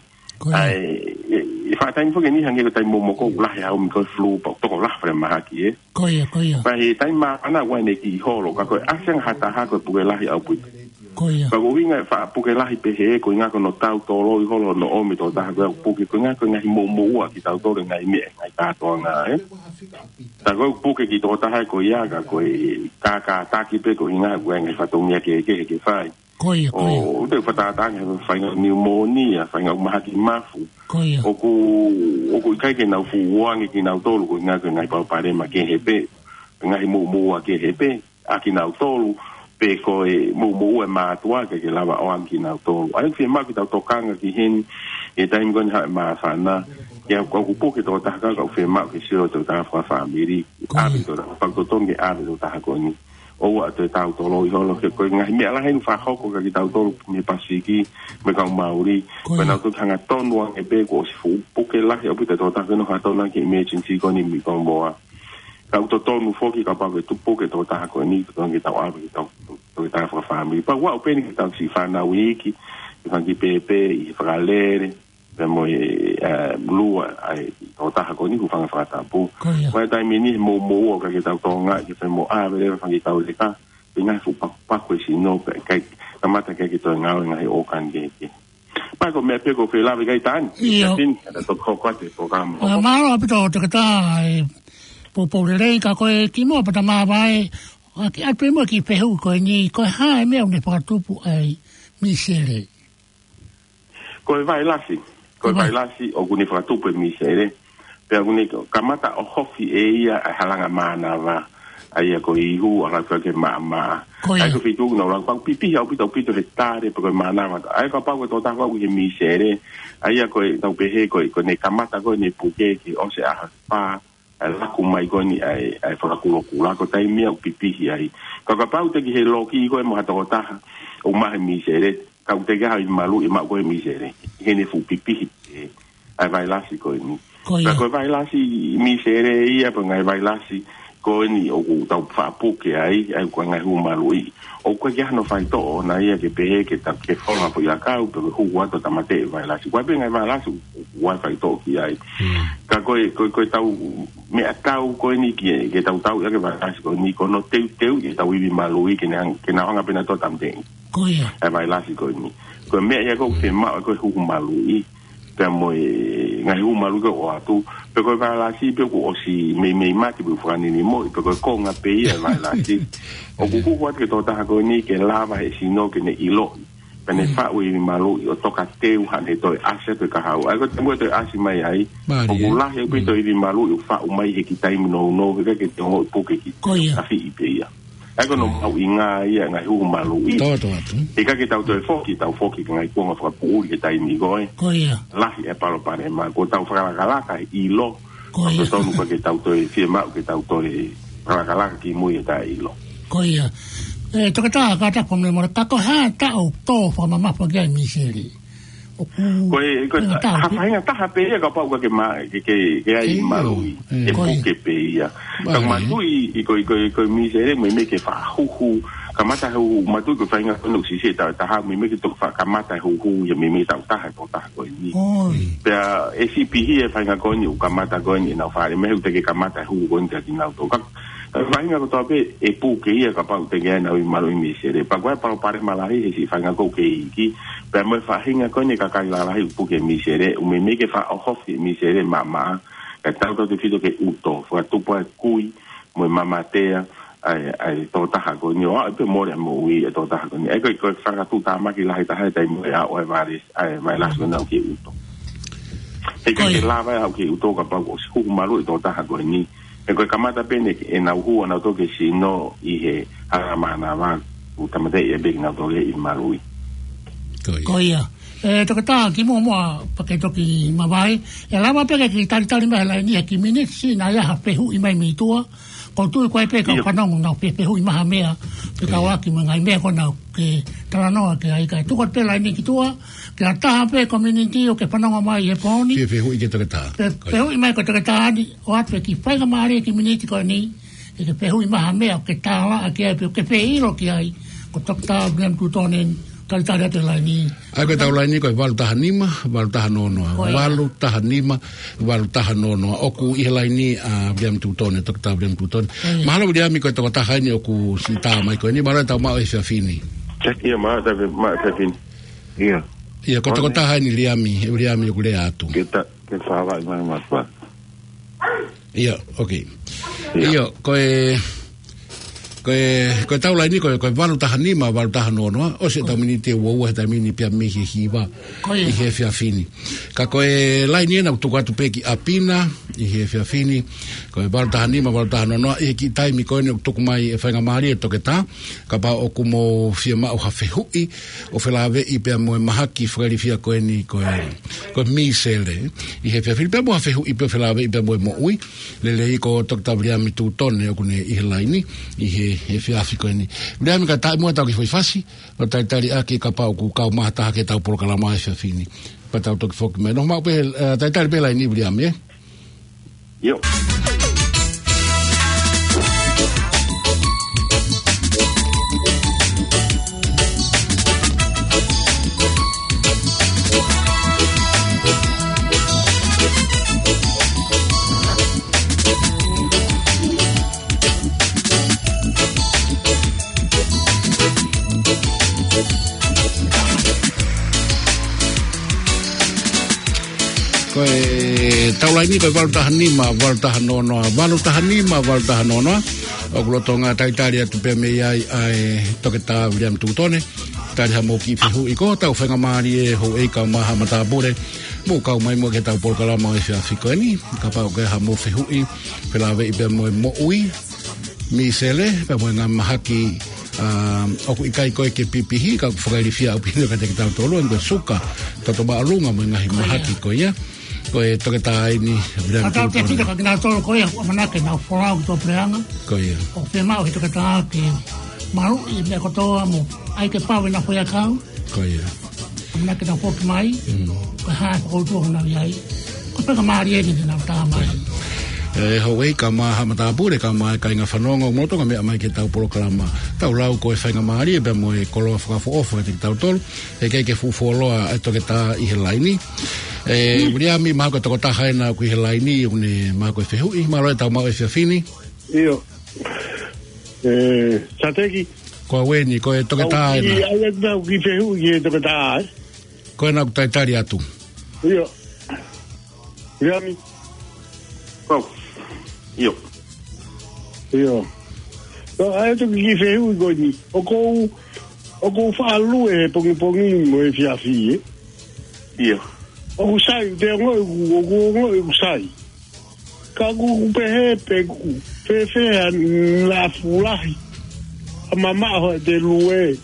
ai fa tai fo ke ni hange ko tai mo ko la ya o mi ko flu pa to ko la fra ma ki e ko ya pa tai ma ana wa ne ki holo ka ko asen hata ha ko pu la ya o pu ko ya ka go winga fa pu ke la pe he ko nga ko no tau to lo I holo no o mi to ta ko pu ke ko nga ko nga mo wa ki tau to ngai me ngai ta to nga e ta go pu ke ki to ta ha ko ya ga ko ka ta ki pe ko nga ko nga fa to mi ke fa Koia. O te whataatanga he whainga pneumonia, whainga umahaki mafu. Koia. O ku kai ke nau fuuangi ki nau tolu, ko ngā ngai pauparema ke hepe, ngai mua ke hepe, a ki nau tolu, pe ko e mua mātua ke lava oam ki nau tolu. Ai ki mau ki tau tokanga ki hen, e taimi koni hae maa whana, ia ko ku poke to taka ka fe mau ki siro to ta fa family, abi to ta to tonge abi to ta ko ni. O a te tau tolo I holo ke koe ngai mea lahe wha hoko ka ki tau tolo me pasiki me kau mauri me nau tu hanga tonuang e pe ko si fu puke lahe o pita tō taka no hatona ki emergency ko ni mi kong moa kau to tonu foki ka pa ke tu puke tō taka ko ni to ki tau api ki tau ki tau wha family pa wao peni ki tau si whanau iki I whangi pepe I whakalere pe mo lua ai o taha ko ni ku fanga whakatapu. Mai taimi ni mo o ka ki tau tonga ki whai mo awe whangi tau leka pe ngai fu pakwe si no kai kamata kai ki toi ngau ngai o kan ke. Mai ko mea peko whi lawe kai tani. Iyo. Kada to kokoate programa. Maro apito te kata po le rei ka koe ki mo pata mawai ai primo ki pehu koe ni koe hae mea une pakatupu ai misere. Koe vai lasi. Ko vai lasi o kuni whakatupe mi sere. Pea kuni kamata o hofi e ia a halanga mana wa. Ai a ko ihu a raka ke maa. Ai ko fitu na ora pang pipi au pito he tare pe ko mana wa. Ai ko pa ko to ta ko ke mi sere. Ai a ko tau pehe ko ne kamata ko ne puke ki o se a pa. La ku mai ko ni ai whakakulo kula ko tai mea o pipi ai. Ko ka pau te ki he loki ko e mo hato ta. O mahe mi sere. Kau te gaha I malu I mak koe misere. Hene fu pipi. Ai vai lasi koe ni. Koe vai lasi misere ia pa ngai vai lasi koe ni o tau whaapuke ai koe ngai hu malu I. O koe kia no whai to'o na ia ke pehe ke ta ke whonga po ia kau pe hu wato tamate vai lasi. Koe pe ngai vai lasi wai whai to'o ki ai. Ka koe tau mea tau koe ni ke tau ia ke vai lasi koe ni kono teu ke tau iwi malu I ke na hanga pena to tamte. Koia. Ai vai lasi koe ni. Koe mea ia koe te maa koe hu malu I. Pea moe ngai hu malu ke o atu. Pe koe vai lasi pe ko o si mei mati pe whakani ni mo. Pe koe konga pe ia vai lasi. O kuku wat ke tō taha koe ni ke lava he sino ke ne ilo. Pe ne whau I malu I o toka teu han he toi ase pe kahau. Ai koe te mua toi asi mai ai. O kulahi pe toi I malu I whau mai he ki taimi no ke te hongo puke ki. Koia. Afi I pe ia. Ai kono mau I ngā ia ngai hu malu I. Toto atu. E ka ke tau foki ka ngai kuanga whakapuuri ke taimi goe. Koia. Lahi e palo pare ma ko tau whakalakalaka I lo. Koia. Ko tonu ke tau toi fie mau ke tau toi whakalakalaka ki mui e ta I lo. Koia. Toka taha ka tapo me mora tako haa tau tō whamamapa kia miseri. Koe hawhainga taha pe ia ka pau ka ke ai marui e puke pe ia ka matui I koe misere me me ke whahuhu kamata hu matu ko fainga no si se ta ha mi me ki to fa kamata hu ye mi me ta ha ta ko ni pe ACP hi e fainga ko ni kamata ko ni na fa me hu te ke kamata hu ko ni ta na to ka fainga ko to pe e pu ke ia ka pa te ke na mi malo mi se re pa ko pa pare malai si fainga ko ke ki pe me fa hinga ko ni ka ka la hi pu ke mi se re u me ke fa o hof mi se re mama ka ta to te fido ke uto fa tu pa kui mo mama te ai to ta ha ko ni o pe mo le mo wi to ta ha ko ni e ko fa ka tu ta ma ki la ta ha dai mo ya o va ris ai mai la so na ki uto e ko la va ha ki uto ka pa ko su ma lo to ta ha ko ni e ko kamata bene e na hu na to ke si no i he ha ma na va u ta ma de e be na to le i ma lo ko ia to ka ta ki mo pa ke to ki ma vai e la va pe ki tali ma la ni ki minute si na ya ha pe hu i mai mi to ko tu ko pe ka no na pe hu i ma mea pe ka wa ki ma ngai me ko na ke tra no ke ai ka tu ko pe la ni ki to ke ta pe community o ke pa no mai e poni pe hu i ke to ka ta pe hu i mai ko to ka ta ni o at ki fa ga mari ki minute ko ni e ke pe hu i ma mea ke ta la ke pe i lo ki ai ko to ta blem tu tonen Kaltara te lai ni. Ai koe tau lai ni koe walu taha nima, walu taha nonoa. Walu taha nima, walu taha nonoa. Oku ihe lai ni a William Tutone, toka tau William Tutone. Mahalo wili ami koe tau taha ni oku si taha mai koe ni, mahalo tau mao e whiawhini. Ia, maa e whiawhini. Ia. Ia, koe tau taha ni liami oku lea atu. Ke whawa i mana matua. Ia, okei. Ia, koe tau lai ni koe walu taha nima, walu taha nonoa, o se tau mini te uaua he tau mini pia mihi hiwa i he whiawhini. Ka koe lai ni ena utuku atu peki apina i he whiawhini, koe walu taha nima, walu taha nonoa, i he ki taimi koe ne utuku mai e whainga maari e toke tā, ka pa o kumo whia mao hawhi hui, o whilawe i pia moe mahaki whakari whia koe ni koe misele, i he whiawhini, pia moe hawhi hui, pia whilawe i pia moe mo ui, lele i ko toke tau William Tutone o kune i he lai ni, i he whiawhi koe ni. William ka tai mua tau ki whaifasi, o tai tari ake ka pau ku kau maha taha ke tau porokalama e whiawhini. Pa tau toki whoki mai. No mau pe, tai tari pe lai ni William, eh? Yo. Koe taulai ni koe walu taha nima, walu taha nonoa, walu taha nima, walu taha nonoa. O kuloto ngā taitari atu pia mei ai toke tā William Tutone. Tari ha mō ki whihu i ko tau whenga maari e hou ei kau maha matāpore. Mō kau mai mō ke tau porokalama e whiawhi koe ni. Ka pau koe ha mō whihu i, whilawe i pia moe mo ui, mi sele, pia moe ngā mahaki oku ikai koe ke pipihi, ka whakairi whia upino ka te ki tau tolo, en koe suka, tato maalunga mo ngahi mahaki koe ia. Koe toke tā aini William Tutone. Atau te whika ka kina tolo koe, o manake nau whorau ki tō preanga. Koe ia. O whemau he toke tā ke maru i mea kotoa mo ai ke pāwe na whea kau. Koe ia. O manake nau whoki mai, koe haa whakoutua nau iai. Koe peka maari e ni nau tā mai. Hoi ka maha matāpure ka mai ka inga whanonga o motonga mea mai ke tau porokalama tau lau koe whainga maari e bea moe koloa whakafu ofo e te tau tolu e kei ke fufuoloa e toke tā i he laini Williami maha koe toko taha ena ku i he laini une maha koe whehui maha loe tau mau e whiawhini Io Sateki koe weni koe toke tā ena Ai nau ki whehui e toke tā koe nau taitari atu Io Williami Io. So ai to ki whehui koe ni. O kou whaalu e pongi mo e whiawhi e. Io. O ku sai, te ngoi ku sai. Ka ku pehe pe ku. Pewhea la fulahi. A mamaho e te lue.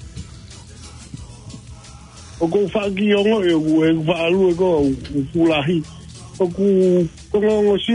O kou whaaki o ngoi ku e whaalu e ko fulahi. O ku kongongo sia.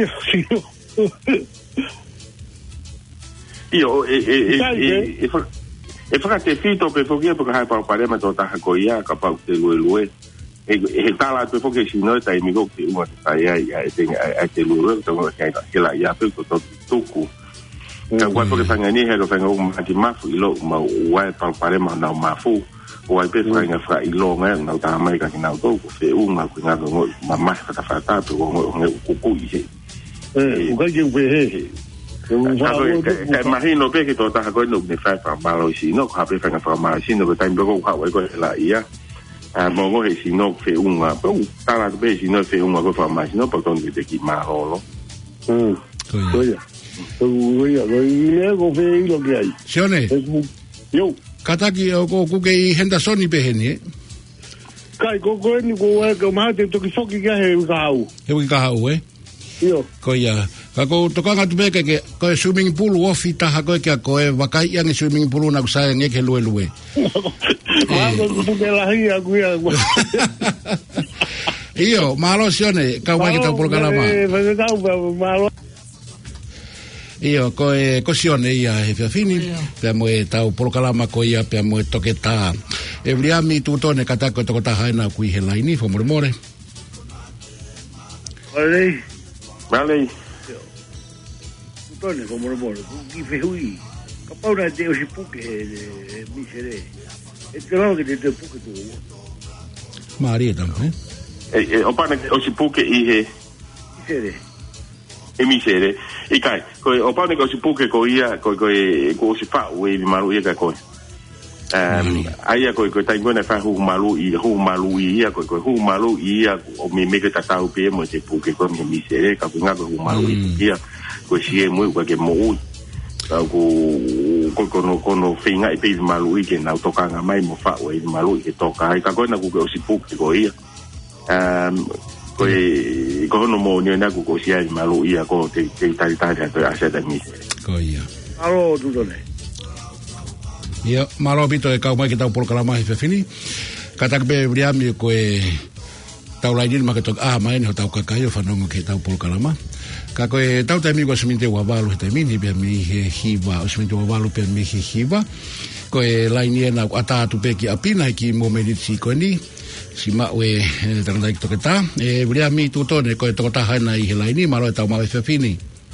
Io e whakate whito pe whokia pe kahai pao parema tō taha ko ia ka pao te lue he tāla pe whokia sinoi tai migo ki unga te tai ai te lue tō ngā kia la ia pe ko tō tuku ka kwa pe fanga ni he ko fanga o ma ti mafu ilo ma wa pa pare ma na mafu o ai pe fanga fra ilo nga na ta mai ka na to ko fe u ma ku nga go ma ma fa ta pe go ku ku i o ka je pe he imagino pe que todo está con no me fa malo si no ha pe fanga fa malo si no ko time go ha wa ko la ia mo go si no fe un ma pe ta la pe si no fe un ma go fa malo si no por donde te ki malo lo oye oye go fe lo que hay Sione yo kataki o ko ku ke Henderson pe heni kai go ni go ko ma te to ki foki ga he ga au yo ko ya ka ko to ka tu be ke ko swimming pool ofi ta ha ko ke ko e wakai yang swimming pool na kusa nge ke luelue ko ke la hia ku ya io malo Sione ka wa ke ta por kalama malo io ko Sione ia e fini pe mo e ta por kalama ko ia pe mo to ke ta e bliami tu tone kata ko to ta haina ku he laini fo more vale Tone como moro ki fe hui ka paura de o sipuke mi sere e creo que te puke tu Maria también o pane o sipuke i sere e mi sere i kai ko o pane ko sipuke ko ia ko si fa we malu ia ko aia ko tai ngone fa hu malu ia ko hu malu ia o me ke ta u pe mo te puke ko mi sere ka nga ko hu malu ia ko si e mo ke mo ko no finga e pe malu ke na to ka nga mai mo fa we malu ke to ka ka ko na ku ko si puke ko ia ko no mo ni na ku ko si ai malu ia ko te tai to asa da mi ko ia alo tu dole ia malo bito e ka mai ke ta por kalama e fini kata be briami ko e tau laini ma ke to mai no tau ka yo fa no ke ta por kalama ka ko e tau te amigo seminte wa balu te mini be mi he hiva o seminte wa balu pe mi he hiva ko e laini na ata tu pe ki apina ki mo mediti ko ni si ma we tanda to ke ta e briami tu tone ko e to ta hana i he laini malo tau ma fe fini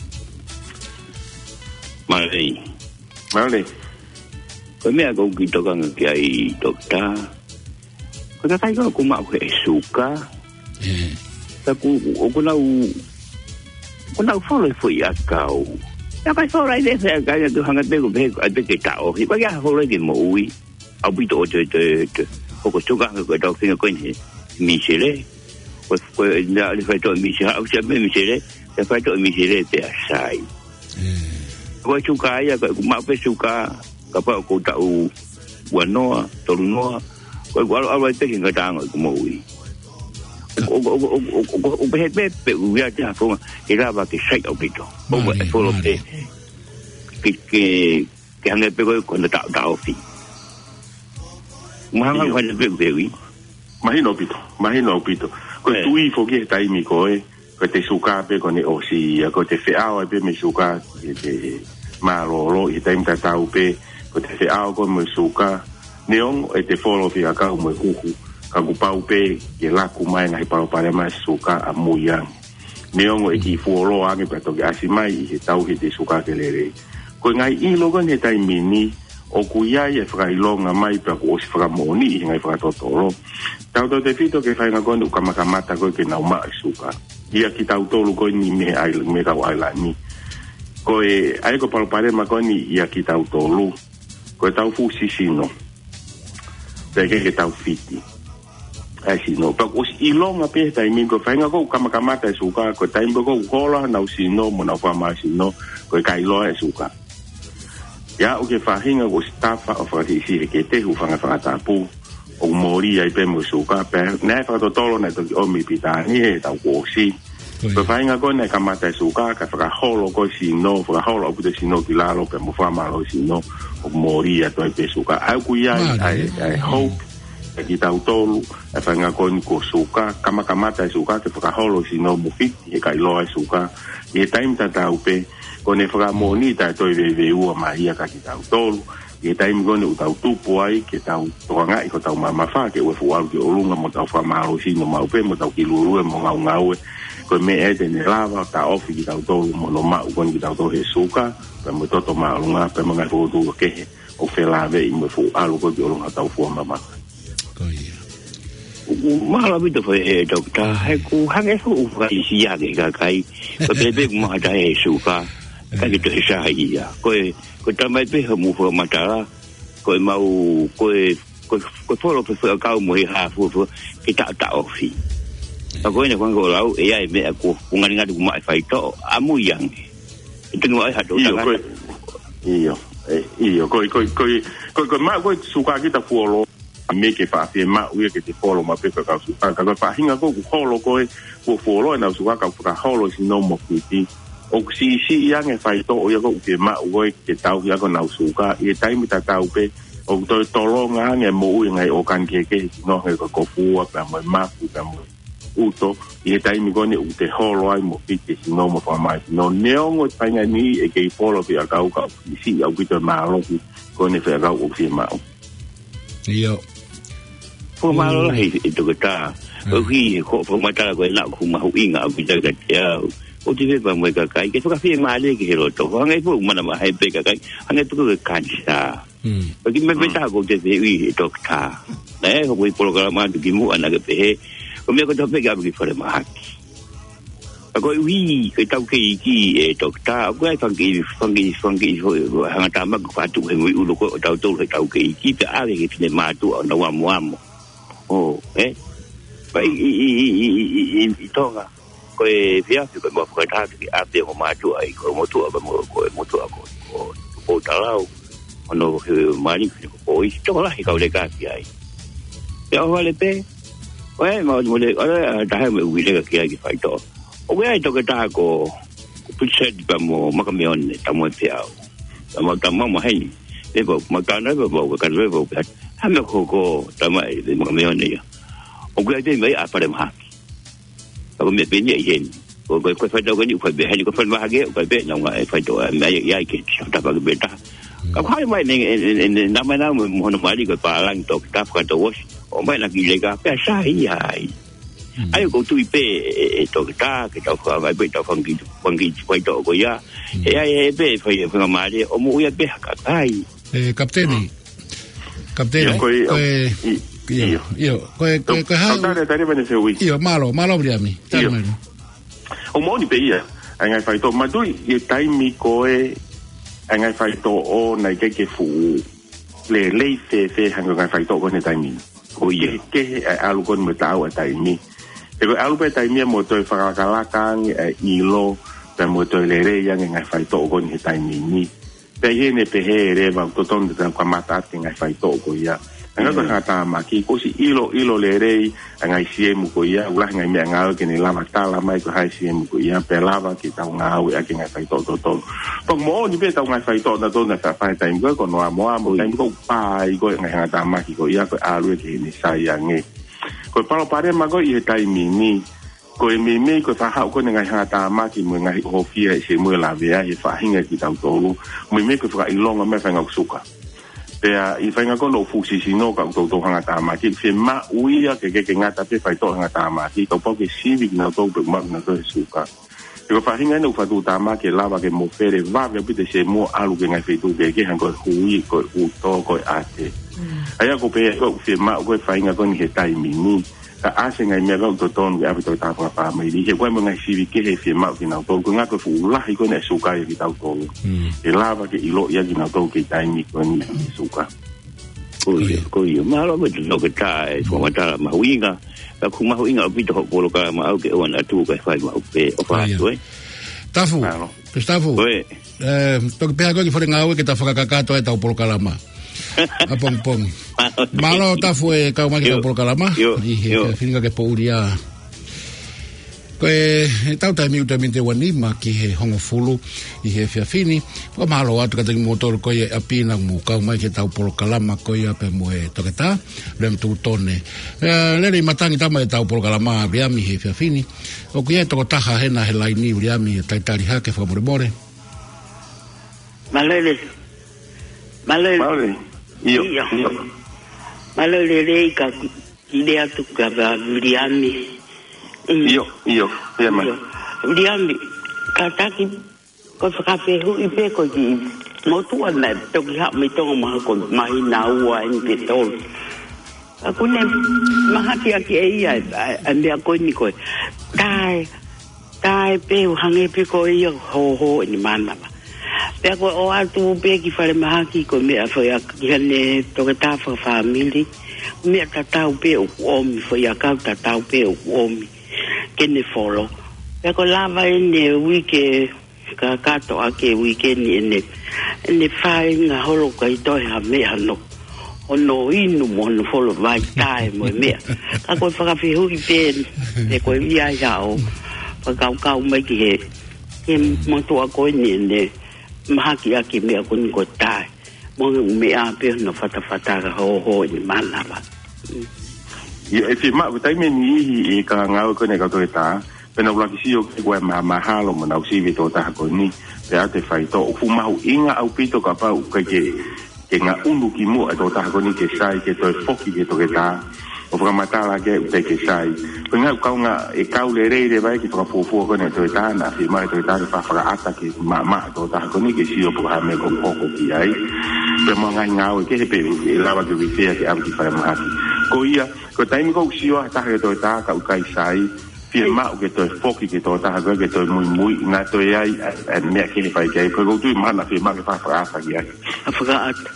vale ko me ko ki to kan ki ai dokta ko ta kai ko ma ko suka ta ku o ko na folo foi a kau ya kai folo ide se ga ya tu hanga te ko be a te ke ta o hi pa ya folo de mo ui a bi to de ko suka ko to fin ko ni mi sele ko na le fa to mi sele a se mi sele le fa to mi sele te sai ko suka ya ko ma pe suka ka pa ko ta u wanoa tolunoa ko ala te kinga tanga ko mo ui o be u ya ta fo era ba que sai o pito o fo lo que ande pe ko na ta o fi mahanga ko le be ui imagino pito ko tu i fo que ta mi ko te suka pe ko ne o si ko te fe a pe me suka te malo i te mta ta pe ko te fe a ko me suka neon e te follow fi aka mo huhu ka ku pau pe ke la ku mai na pa pa ma suka a muyang neon e ki follow age pa to ga si mai i tau he te suka ke le ko ngai i logo ne tai mini o ku ya e fra ilonga mai pa ko si fra moni i ngai fra totoro tau te fito ke fa nga kondo kamata ko ke na ma suka ia ki tau tolu ko ni me ai me ka wa la ni ko e ai ko pa ma ko ni ia ki tau tolu ko tau fu sisino perché che tau fiti si no pa os ilonga pe tai min ko fa nga ko kamata suka ko tai mbo ko kola na usino mo na fa ma sino ko kai lo suka ya o ke fa hinga ko stafa o fa si ke te hu fa fa ta pu o mori ai pe mo suka pe ne fa to tolo ne to o mi pitani e ta ko si ko fa hinga ko ne kamata suka ka fa holo ko sino fa holo o de sino ki la lo pe mo fa ma lo sino o mori a to pe suka ai ku ya ai hope ki tau tolu e fa nga ko suka kamata suka ke fa holo sino mo fit e kai lo suka e time ta tau pe ko ne fra moni ta to ve u ma ia ka ki tau tolu e time go ne tau tupu ai ke tau to nga i ko tau mama fa ke we fu au ke olunga mo tau fa ma lo sino ma pe mo tau ki lulu mo ngau ngau ko ko me e de lava ta ofi ki tau tolu mo no ma ukon ki tau tolu he suka pe mo toto ma lunga pe mo ngai fotu ke o fe lave i mo fu alu ko bi olunga tau fu mama ko ia Mahala bito foi dokta hai ku hange fu fa isi ya ke kai ko bebe mo hada e suka ka ki to sa ia ko tamai pe mo fu matara ko mau ko folo pe ka mo ha fu ki ta ofi ko ne ko lau e ai me ko ngani ngadu mai fai to amu yang itu no ai hado tanga iyo ko ma ko suka ki ta fu me ke fa fe ma u ke te polo ma pe ka su ka fa hinga ko holo ko folo na su ka holo si no mo kuti o si yang e fa to o ya ko ke ma u ke tau ya ko na su ka e tai mi ta tau pe o to lo nga nge mo u ngai o kan ke no he ko fu pa ma fu pa mo uto e tai mi ko ne u te holo ai mo ki si no mo fa mai no neo mo tai ni e ke polo pe ka si ya ku to ma lo ko ne fe ka u fi ma iyo ko malo he itu kata ohi ko po mata ko na ku ma inga ku jaga ya o ti ve ba mo ka kai ke ka fi ma le ke ro to ngai po mana ma hai pe ka kai ngai tu ko kan sa ki me beta ko te ve to ka ne ko programa de mu ana ke pe ko me ko to pe ga bi fore ma ko wi ke tau ke ki to ka ko ai fangi hanga ta ma ko tu he mu ko tau tau ke ki pe a ke te ma tu na wa mo pai i tonga ko e via ko mo ko ta ki a pe ko ma tu ai ko mo tu ko ta lao ono mani ko i to la ka le ka ki ai ya ho le pe mo le ala ta me wi le ka ki fai to o ai to ka ta ko putset pa mo makamion ta mo piao ta mo hai le bo makana bo ka le bo hame ko tamai de makamion ya o ai de mai a pa ma ko me pe ni yen ko fa do ko ni fa be heli ko fa ma ge ko be na ngai fa do mai ya ke ta ba be ta ka khai mai ni na mai na mo no mai ko pa lang to ta fa to wash o mai na ki le ka pe sa ai ai ko tu pe to ta ke to fa mai be to fa ki fa to ko ya e be fa ma le o mo ya be ka ai kapteni io malo briami o mo ni pe ia ngai fai to ma dui e tai mi ko e ngai fai to o nai ke fu le fe ngai fai to ko ne tai mi o ye ke alu kon mo tau tai mi e ko alu pe tai mi mo to fa ka kan i lo pe mo to le yang ngai fai to ko ne tai mi ni pe ne pe re ba to ton de ka mata ngai fai to ko ya nga ko ta ma ki ko si ilo le re ngai siem ko ya ulah ngai me ngal ke ni lama ta la mai ko hai siem ko ya pe lava ki ta nga u ya ke ngai fai to to mo ni pe ta ngai fai to na to na ta fai ta ngo ko no mo ta ko pa i ko ngai ta ma ki ko ya ko alu ke ni sa ya nge ko pa pare ma ko i ta mi ni ko mi ko fa ha ko ngai ha ta ma ki mo ngai ho fi se mo la ve ya fa hinga ki ta to lu mi ko fa i longa me fa nga suka ya i fa nga ko no fu si no ka to hanga ta ma ki se ma ui ya ke nga ta pe fa to hanga ta ma ki to po ke si vi na to pe ma na to suka ko fa hinga no fa tu ta ma ke lava ke mo fere va ke pe se mo alu ke nga fe tu ke hanga hui ko u to ko ate aya ko pe ko se ma ko fa nga ko ni he tai mi ni ka ase nga me ga to ton ga to ta pa me di ke ko mo nga si vi ke he fe ma ki na to ko nga ko fu la hi ko ne suka ki ta to e lava ke ilo ya ki na to ke tai mi ko ni suka ko yo malo me no ke ta ko mata ma winga ka ku ma winga bi to ko ka ma au ke ona tu ka fa ma pe o fa to tafu to ke pe ko ki fore nga ke ta fa ka to e ta por kalama a pong malo tafu e ka ma ki por kalama i finga ke pouria ko tau tai miu tamite wani ma ki he hongo fulu i he fiafini ko malo atu ka tengi motor ko ia apina mu ka mai ke tau por kalama ko ia pe mo e toketa lem tu tone le matangi tama e tau por kalama biami he fiafini o ku ia to taha hena he lai ni biami tai tali ha ke fa more malele io malele ka idea tu ka biami Io, pe mai. Liami, kataki ko whakapehu I pe ko ki motu ana toki ha me tonga maha ko mai na ua in te tolu. Aku ne mahaki aki e ia a mea koe ni koe. Tai pe hange pe ko ia ho ni manama. Pea koe o atu pe ki whare mahaki ko mea whai ki hane toka tafa family. Mea tatau pe o omi whai akau tatau pe o omi. Kene follow. Pea ko lava ene wike ka kato ake wikeni ene whai nga holo kai toi ha mea no. Ono inu mo no follow vai tai mo mea. Ka koe whakawhihu I pen. E koe ia iao. Kau mai ki he. Ke motua koe ni ene. Mahaki aki mea kuni ko tai. Monga mea pe no fata ho ni mana ba. Ia e te mau tai me ni I ka ngau ko ne ka to ta. Pena ula ki sio ke koe mahalo mo na usivi to ta ko ni. Pe ate fai to fu mau inga au pito ka pa ka ke nga unu ki mo to ta ko ni ke sai ke to foki ke to ke ta. O fra matala ke ke sai. Ko nga ka nga e ka le re vai ki fra fu ko ne to ta na fi mai to ta fa ata ke ma to ta ko ni ke sio po ha me ko ki ai. Pe mo nga ngau ke pe lava ke vi ke ab ki fa ma ko ia ko tai ko sio ta ke to ta ka kai sai. Fie mau ke to foki ke to ta ke to muy na to ai me ke fai ke ko tu mana fie mau ke fa ata ki ai. Afra ata.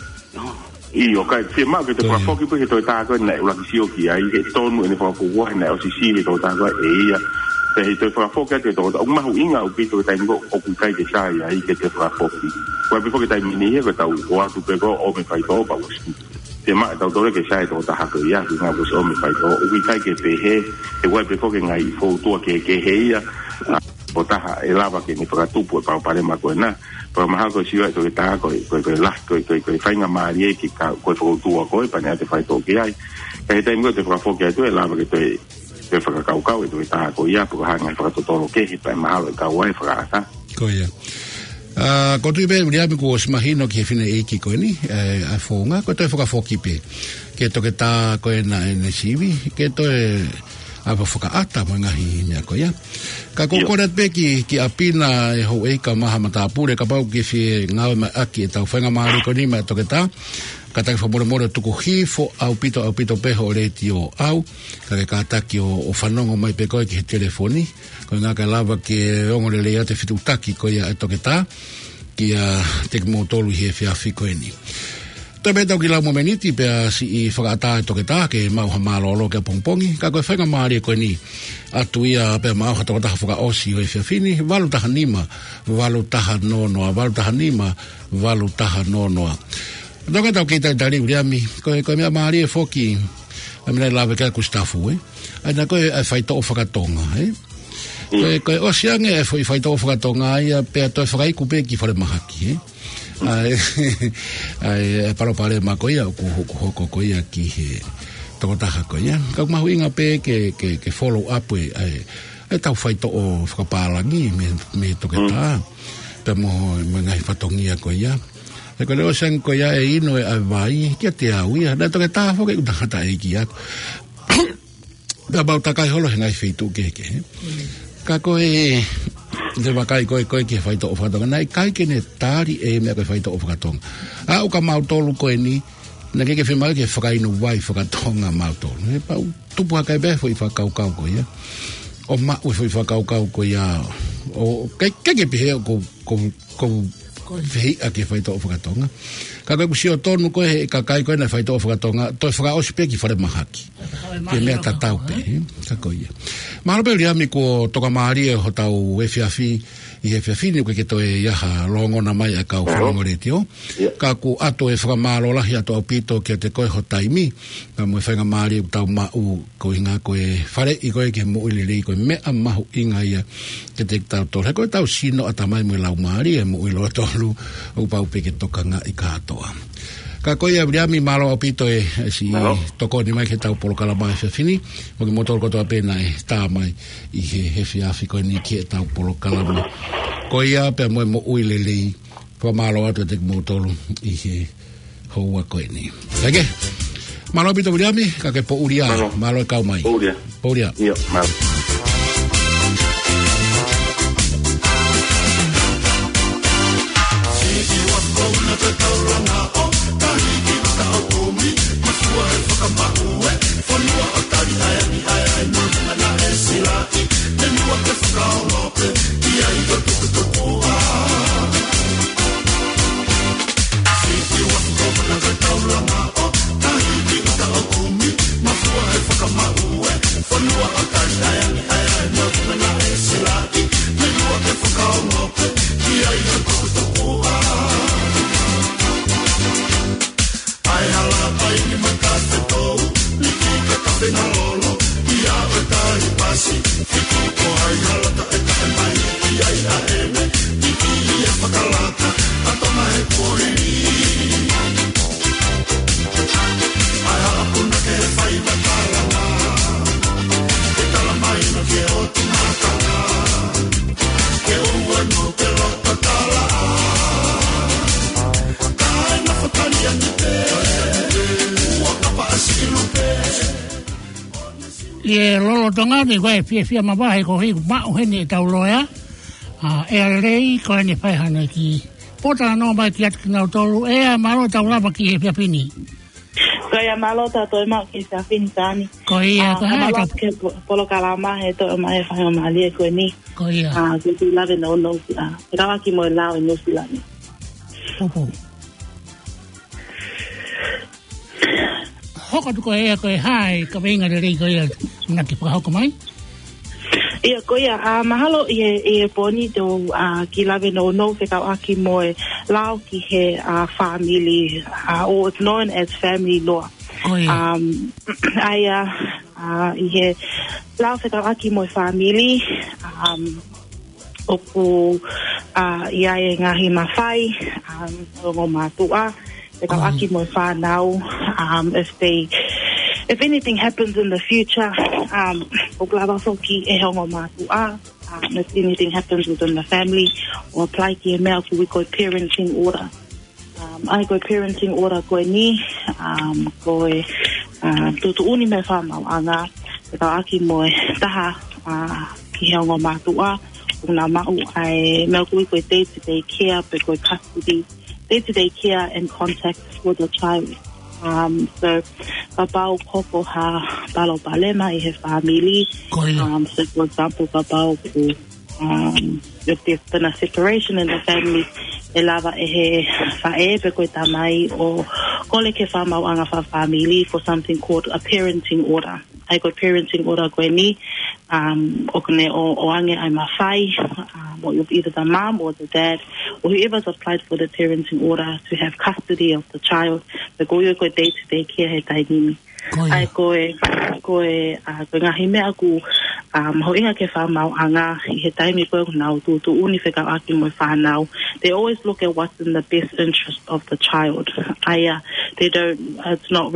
Io kai fie mau ke to foki ke to ta ko ne ula ki sio ki ai ke tonu ne fa ko wa ne o si ke to ta ko e ia. Pe to fa foki ke to ta uma hu inga o pito tai ko o ku kai ke sai ai ke te fa foki. Ko pe foki tai mini ke ta o atu pe ko o me fai to pa o te ma ta dole ke sai to ta ha ko ia nga bo so me fai to o ku kai ke pe he e wa pe foki ngai fo to ke he ia o ta e lava ke ni fa tu po pa pa le ma ko na pa ma ko si to ta ko la ko fai nga marie ki ka ko fo tu ko pa ne te fai to ke ai e te mo te fa foki to e lava ke te fa ka ka to ta ko ia po ha nga fa to ke pa ma ka wa fa ta ko ia ko tu be ria ko smahino ki fine e ki ko ni a fonga ko te foki pe ke to ke ta ko na en sivi ke to a foka ata mo ngahi ne ko ya ka ko ko pe ki apina e ho e ka maha mata pure ka pau ki fi ngau ma aki ta fenga mari ko ni ma to ke ta ka ta fo mo tu ko hifo au pito pe ho le tio au ka ta ki o fanongo mai pe ko ki telefoni ko nga ka lava ke ongo le ia te fitutaki ko ia to ke ta ki a te motolu he fia fiko ni to be to ki la momeniti pe si I fagata to ke ta ke mau ha malo ke pongpongi ka ko fenga mari ko ni atu ia pe mau ha to ta foka osi o fia fini valu ta hanima valu ta nono valu ta hanima valu ta nono do ke ta ki ta dari uriami ko me mari foki a me lava ke ku stafu ana ko e fai to fagatonga ko o siange foi fai to fagatonga ia pe to fai ku pe ki fare mahaki ai para pare makoia ko ia ki to ta ha ko ia ka ma huinga pe ke follow up e ta fai to o fapala ni me to ke ta pe mo ngai fatongia ko ia e ko le sen ko ia e ino e vai ke te au ia da to ke ta fo ke ta e ki ia da bauta kai holo ngai feitu ke ka ko e de vakai ko ki fai to fa to nai kai ke ne tari e me ko fai to fa tong a o ka mau tolu ko ni na ke fe mal ke fai no vai fa tong a mau tolu e pa tu pa kai be foi fa kau ko ya o ma o foi fa kau ko ya o ke pe ko vei a ke fai to fa tong ka ko si o tonu ko e ka kai ko na fai to fa tong to fa o speki fa mahaki ke me ta tau pe ka ko ya ma pe ria mi ko toka mari ho tau e fiafi ni ko ke to e ya longo na mai ka o longo le tio ka ku ato e fra malo la ya to pito ke te ko ho taimi ka mo fa mari tau ma u ko inga ko e fare I ko ke mo ile ko me a ma inga ya ke te tau to ko tau sino ata mai mo la mari e mo ilo to lu o pa pe ke toka nga I ka to ka ko ia briami malo pito e si toko ni mai ke tau por kala mai fini o ke motor ko to pena e sta mai I he fiafiko ni ke tau por kala mai ko ia pe mo uile le po malo ato te motor I he ho wa ko ni lege malo pito briami ka ke po uria malo ka mai uria ia malo Ye lolo tonga ni koe fia mawahe ko hiku mao hene tau loea. E rei koe ne whai hana ki pota no mai ki atu kinau tolu. E a maro tau lapa ki he fia pini. Koe a malo tātou mau ki fia pini tāni. Koe ia koe hai tau. Ke polo kalama he tō mai whai o malia koe ni. Koe ia. Koe tu lawe no no. E rawa ki mo e lao e no sila ni. Popo. Hoko tu koe koe hai ka venga de rei koe na ki whakahoko mai? Ia koe mahalo i e poni tō ki lawe no no whekau aki mo e lao ki he family or it's known as family law. Aia i he lao whekau aki mo e family oku i ai ngahi mawhai o ngō mātua. If anything happens in the future, if anything happens within the family, or apply ki e mea we go parenting order. I go parenting order koe ni, koe tutu uni me whamau anga, e kau aki moe taha ki heo ngō mātua, una mau ai mea koe koe day-to-day care, pe koe custody, day-to-day care and contact for the child. So, babao koko ha balo balema I have family. So, for example, babao if there's been a separation in the family, e lava e he whae pe koe tamai o kole ke whamau anga wha family for something called a parenting order. I got parenting order koe ni, o kone o ange ai mawhai, or either the mom or the dad, or whoever's applied for the parenting order to have custody of the child, the koe day-to-day care he tainimi. Ai koe ngahi mea ku ho inga ke whamau anga I he taimi koe nau tu uni whekau aki mo whanau. They always look at what's in the best interest of the child. They don't, it's not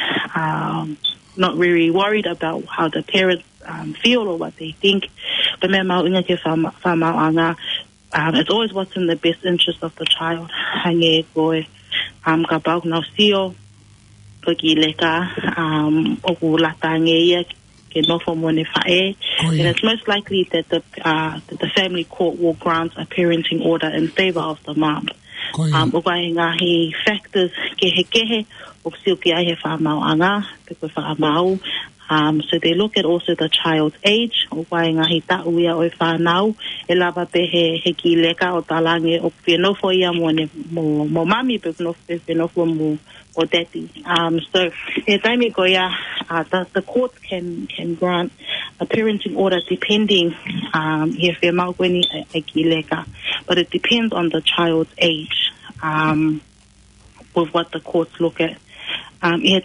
very worried about how the parents feel or what they think. But me mau inga ke whamau anga, it's always what's in the best interest of the child. Hange koe ka pau nau sio, koe ki leka, oku lata ngeia, ke nofo mone whae. And it's most likely that the family court will grant a parenting order in favor of the mom. O kai ngahi factors kehe, o sio ki ai he whamau anga, pe koe whamau. So they look at also the child's age, o kai ngahi tauia o whanau, e lava pe he ki leka o talange, o whenofo ia mo mami, pe whenofo mo o daddy. So he taimi ko ia, the court can grant a parenting order depending he whemau koe ni e ki leka, but it depends on the child's age with what the courts look at. If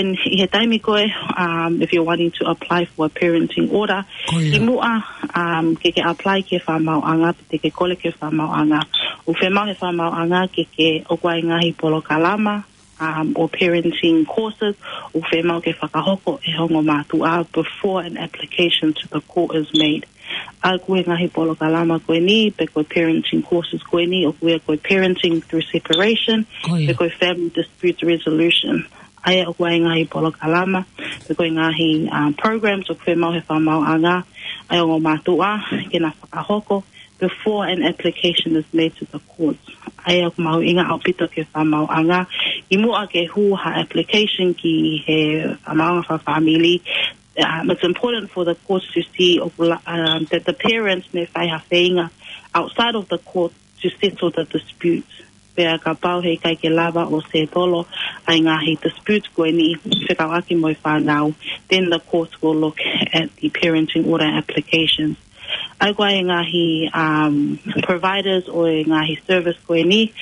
you're wanting to apply for a parenting order, I mua ke apply ke whamau anga, ke kole ke whamau anga. O whamau he whamau anga ke o kwai ngahi polo kalama, or parenting courses, o whamau ke whakahoko e hongo mātua before an application to the court is made. A koe ngahi polo kalama koe ni, pe koe parenting courses koe ni, o koe parenting through separation, pe koe family dispute resolution. Aia o koe ngahi polo kalama, pe koe ngahi programs o koe mau he whamau anga, ai o ngō mātua, ke na whakahoko, before an application is made to the court. Ai aku mau inga au pito ke whamau anga. I mua ke huha application ki he whamau fa family. It's important for the courts to see that the parents may whai hawhainga outside of the court to settle the disputes. Pea ka pau hei kai ke lava o se tolo ai ngā hei disputes koe ni whekawaki moi whanau. Then the courts will look at the parenting order applications. Ai koe ngahi providers o ngahi service koe ni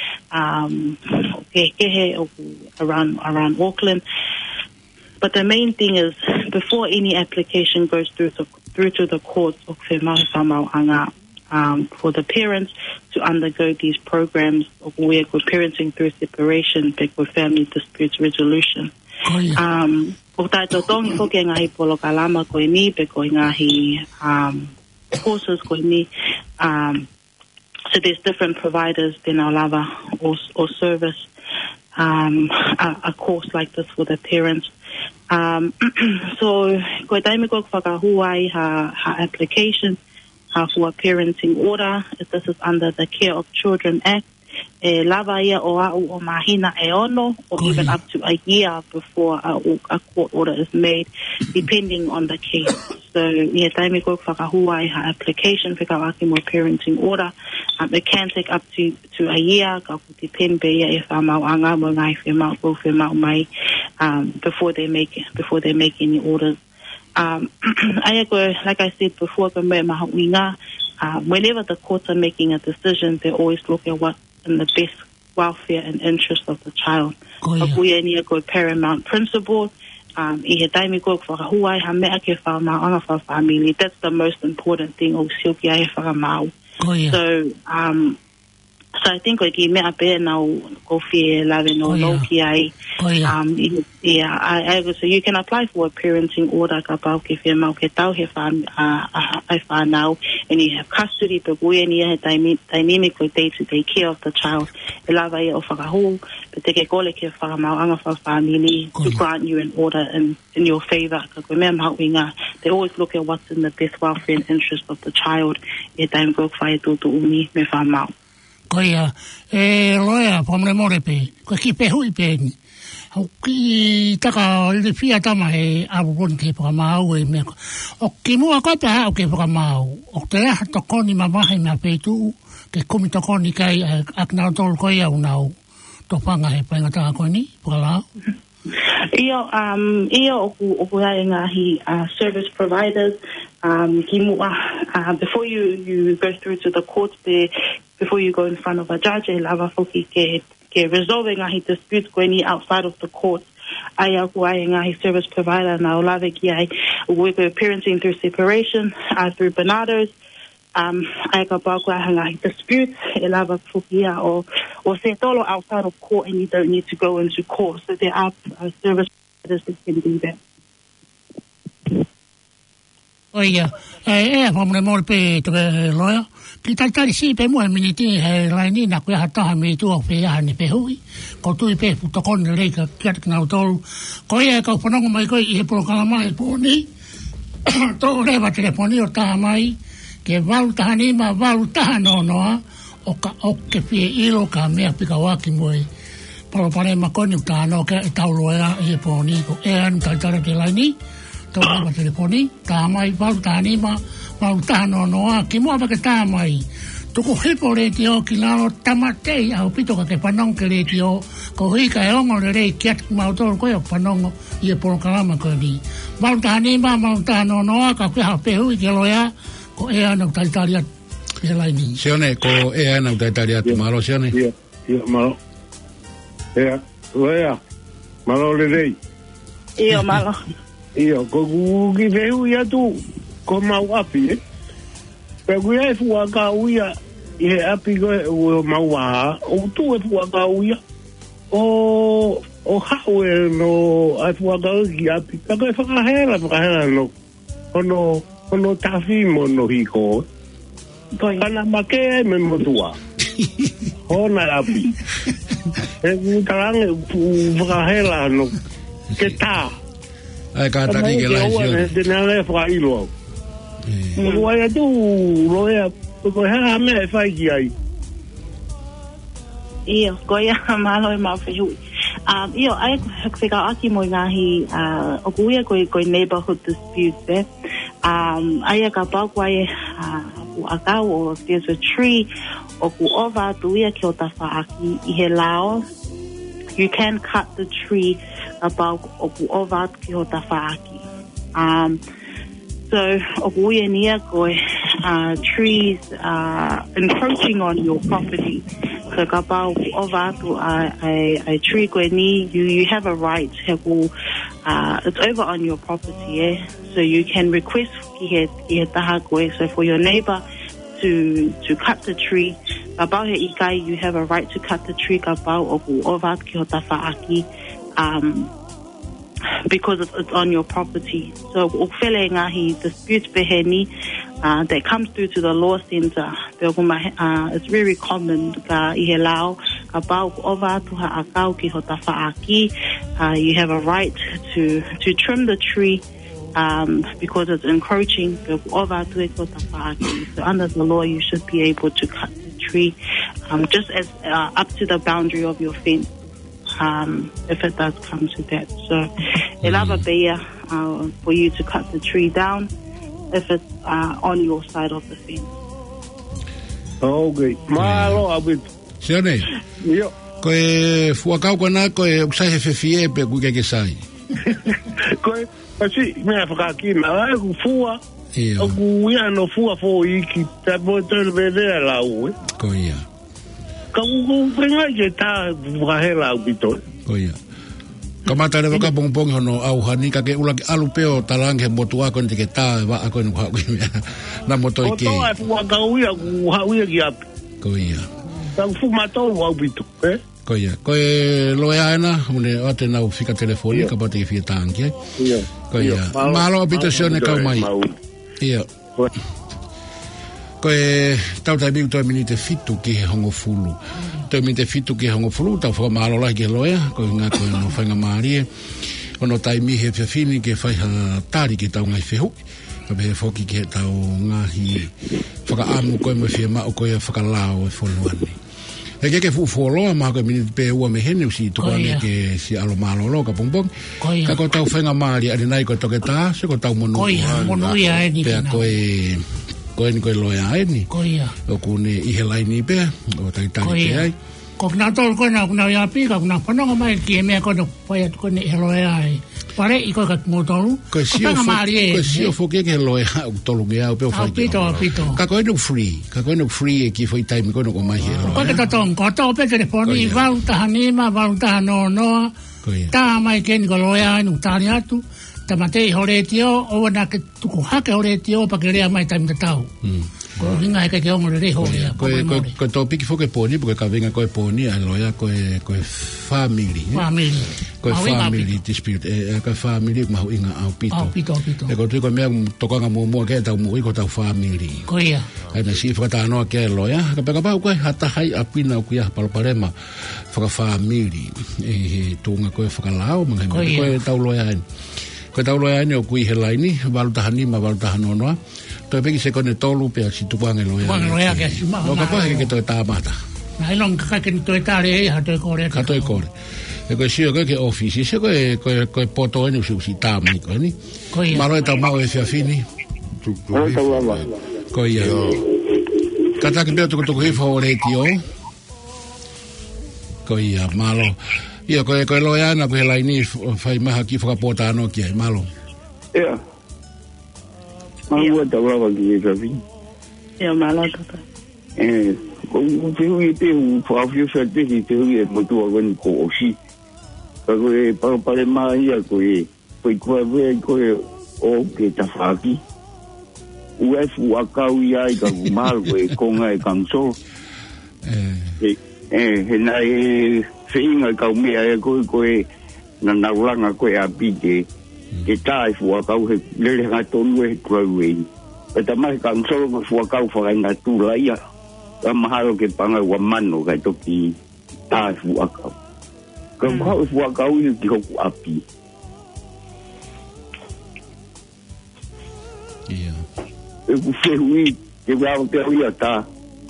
kehe around Auckland. But the main thing is, before any application goes through to the courts of whamau anga, for the parents to undergo these programs of where we're parenting through separation, with family disputes resolution. O tātou tongi whoke ngahi polo kalama koe ni, koe ngahi courses koe ni. So there's different providers then our lava or service a course like this for the parents. So koe taime koe whakahuai ha application for a parenting order. This is under the Care of Children Act. Lava ia o au o mahina e ono, or even up to a year before a court order is made, depending on the case. So, yeah, taime koe whakahuai ha application whikawaki mo parenting order. It can take up to a year, ka depend be ia e whamau anga mo ngai whamau mai, before they make any orders. Like I said before, whenever the courts are making a decision, they always look at what's in the best welfare and interest of the child. Paramount principle. That's the most important thing. So I think ki mea pe na go fie lave no ki ai. So you can apply for a parenting order ka pau ke fie mau ke tau he fa now, and you have custody but we ni he dynamic with day-to-day care of the child. E lava ia o whakahu, but te ke kole ke whakamau anga wha family to grant you an order in your favour. Ka koe mea mau inga, they always look at what's in the best welfare and interest of the child. E taim go whae tūtu uni me whamau. Koia, loea, pamre more pe, koe ki pe hui pe ni. Hau ki taka le fia tama he abubon ke whakamau e mea. O ki mua koe pe hao ke whakamau. O te aha tokoni mamahe mea pe tu, ke komi tokoni kai aknau tolu koe au nau. Tō whanga he paingatanga koe ni, whakalao. Iyo oku hae ngahi service providers, ki mua, before you go through to the court there, before you go in front of a judge, lava foki ke resolving ngahi disputes going outside of the court. Ai aku ai ngahi service provider na o lave ki ai we're parenting through separation, through Bernardo's. Ai ka pau ko ngahi disputes lava foki or se tolo outside of court, and you don't need to go into court. So there are service providers that can do that. Oia, pamre more pe to lawyer. Ki taitari si pe mua miniti he laini na koe hataha me tua whea hane pe hui. Ko tui pe putakone reika kiatik nau tolu. Ko ia kau whanonga mai koe i he porokalama e pōni. Tō rewa telefoni o taha mai. Ke walu taha nima, walu taha nonoa. O ka oke pie ilo ka mea pika waki moe. Paropare makoni u taha no ke e tauloea i he pōni. Ko e anu taitara te laini. Tō rewa telefoni. Taha mai, walu taha nima. Mau tano noa, ki mua pake tā mai. Tuku hipo re ti o ki lalo tamatei au pito ka ke panong ke re ti o. Ko hika e ongo le rei kiat mau toro koe o panongo i e porokalama koe ni. Mau tānima, mau tano noa, ka koe hapehu i ke loia, ko e anau taitari atu e lai ni. Sione, ko e anau taitari atu malo, sione? Ia, malo. Ea, loia, malo le rei. Ia, malo. Ia, ko kuki vehu i atu. Ko mau api, Pe kuia e fua ka uia, i he api koe o mau aha, o tu e fua ka uia, o hau e no e fua ka uki api, ka koe whakahera no, ono tafi mo no hiko, kana make e me motua, hona api, e kutarange whakahera no, ke tā, ai ka tari ke lai sio. Te nea whaka ilo au. Wai atu roea Ko ha me fai ki ai. Ia, koia malo ma fiu. Io ai fika aki mo ngahi o kuia koi neighborhood disputes ai ka pa kwai aka o there's a tree o ku ova tuia ki o tafa aki I he lao. You can cut the tree about o ku ova ki o tafa aki. So o kuia nia koi trees encroaching on your property. So kapau over to a tree kweni, you have a right. It's over on your property, so you can request so for your neighbor to cut the tree. Kapau he ikai, you have a right to cut the tree kapau over ki tafaaki, because it's on your property. So ukfele ngahi dispute beheni. That comes through to the law center. It's very common. You have a right to trim the tree because it's encroaching. So under the law, you should be able to cut the tree just as up to the boundary of your fence. If it does come to that. So, elava beya for you to cut the tree down if it's on your side of the fence. Okay. Malo abit. Sione. Yo. Koe fuakau kona koe uksai fefie pe kuke ke sai. Koe asi me afaki na ku fua. Iyo. Ku ia no fua fo iki tabo tel bede la u. Koia. Ka ku penga je ta buahela ubito. Koia. Kamata le ka pongpong hono au hani ka ke ula alu peo talange motua kon te ke ta va a kon ha na moto ke. O to ai fua ka uia ku ha uia ki ap. Koia. Ta fu mato wa ubito, Koia. Koe loea ana, une ate na fika telefonika pa te fia tangi. Ia. Koia. Malo abito sione kau mai. Ia. Koe tau tai biu toi minite fitu ki he hongo fulu. Toi minite fitu ki he hongo fulu, tau whaka maalo lai ki he loea, koe ngā koe no whainga maarie. Ono tai mi he whiawhini ki he whaiha tāri ki tau ngai whehu. Kabe he whoki ki he tau ngahi whaka amu koe mo whia mao koe whaka lao e wholuani. E ke fuoloa ma koe minite pe ua me hene usi tukane ke si alo malolo ka pongpong. Ka koe tau whainga maarie, ane nai koe toke tā, se koe tau monu. Koia, monu ia e ni pea koe ni koe loea e ni. Koia. O kune ihe lai ni pea, o tai tari ke ai. Ko kina tolu koe na kuna ia pika, kuna whanonga mai ki e mea koe no whai atu koe ni he loea e. Pare i koe ka tungo tolu. Koe sio foke ke loea o tolu ke au peo whai ke. Pito. Ka koe no free. Ka koe no free e ki whai taimi koe no ko mai he loea. Koe ke tatong, ko tau pe telefoni, walu taha nima, walu taha noa. Taha mai ke ni ko loea e nuk tari atu. Tamatei hore tio, o wana ke tuku hake hore tio, pa ke rea mai taimi tatau. Ko hinga heke ke ongo re hore. Koe tau piki foke poni, porque ka venga koe poni, a loea koe family. Koe family dispute. Koe family, mahu inga au pito. Au pito. E ko tui koe mea tokanga mua ke tau mui ko tau family. Koia. Aina si whakata anoa ke loea. Ka peka pau koe hata hai apina o kuia paloparema. Whaka family. E tunga koe whakalao, mga koe tau loea haini. Koe tau loea haini o kui he laini, walutaha nima, walutaha nonoa. Toi peki se kone tolu pea si tukuange loea. Tukuange loea ke si maha. O ka pahe ke toi tāmata. Na ilong kakake ni toi tāre e ha toi kore. Ha toi kore. E koe sio koe ke ofisi, se koe poto eni usi tāmai koe ni. Koia. Maro e tau mau e whiawhini. Koia. Kataki peo tuku hifa o reiti o. Koia, malo. Ia koe loea ana koe laini whai maha ki whakapota ano ki ai, malo. Ia. Malo tau rawa ki e kawhi. Ia, malo tata. Ko whiu i te hu whawhiu sa te hi te hui e motua koni ko osi. Ka koe parapare maa ia koe kua vea koe o ke tawhaki. Ue fuakau ia i ka kumaro koe konga e kangso. He nai whinga kau mea e koe na nauranga koe a pite. Ke tae fuakau he lere ngā tonu e kua ueni. E tamahe kangso ko fuakau whakai ngā tūla ia. Ka maharo ke panga ua mano kai toki tae fuakau. Ka kau fuakau i ki hoku api. Ia. E ku whehui Ke wa te ia ta.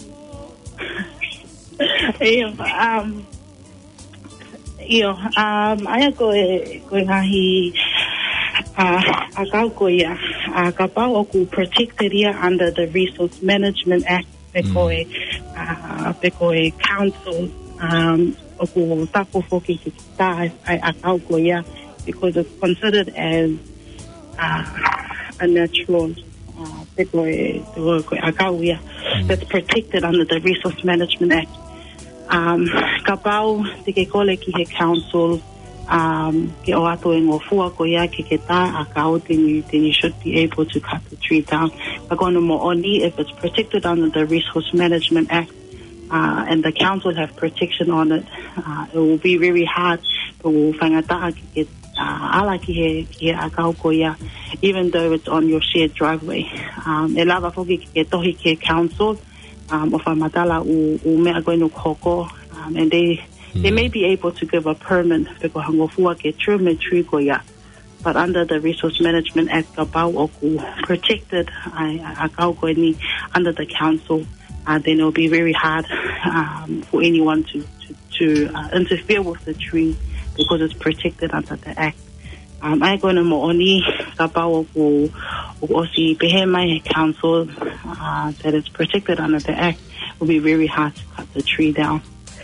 Aya ko ngahi akaukoia kapau oku protected here under the Resource Management Act pekoe council oku tapo foki ki ta akaukoia because it's considered as a natural pekoe akauia that's protected under the Resource Management Act. Kapau te ke kole ki he council ke o ato e ngofua ko ia ke ta akau then you should be able to cut the tree down. Pagono mo oni if it's protected under the Resource Management Act and the council have protection on it, it will be very hard to whangata ke ala ki he akau ko ia even though it's on your shared driveway. E lava foki ke tohi ke council of Amatala u mea koe no koko, and they may be able to give a permit because hangofua ke true me tree ko ya, but under the Resource Management Act kapau oku protected akau koe ni under the council, then it will be very hard for anyone to interfere with the tree because it's protected under the act. Ai koe mo oni kapau oku osi pehe mai council that is protected under the act, will be very hard to cut the tree down.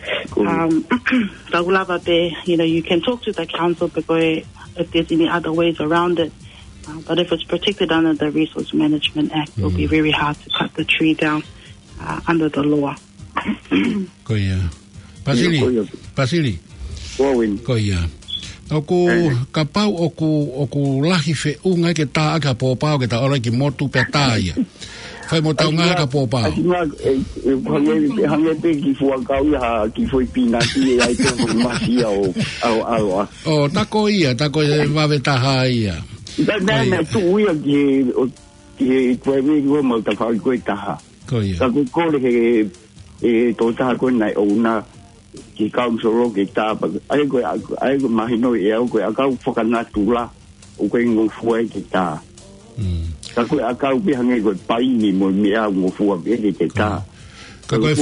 You can talk to the council because if there's any other ways around it, but if it's protected under the Resource Management Act, it will be very hard to cut the tree down under the law. Koia. Pasili. Koia. Oku kapau oku lahi fe unga ke ta aka popao ke ta ora ki motu pe taia. Fai mo tau ngā ka popao. Hange pe ki fua kau ha ki foi pina ki ai te masi au. Oh, tako vave taha ia. Na tu ia ki koe me koe mau ta whai koe taha. Koia. Ka koe kore he tō taha koe nai o una ki kaumsoro ke tāpa. Ai koe mahino e au koe akau whakanatu la o koe ngofua ke tā. Ka koe akau pihange koe paini mo mea ngofua ke te tā. Ka koe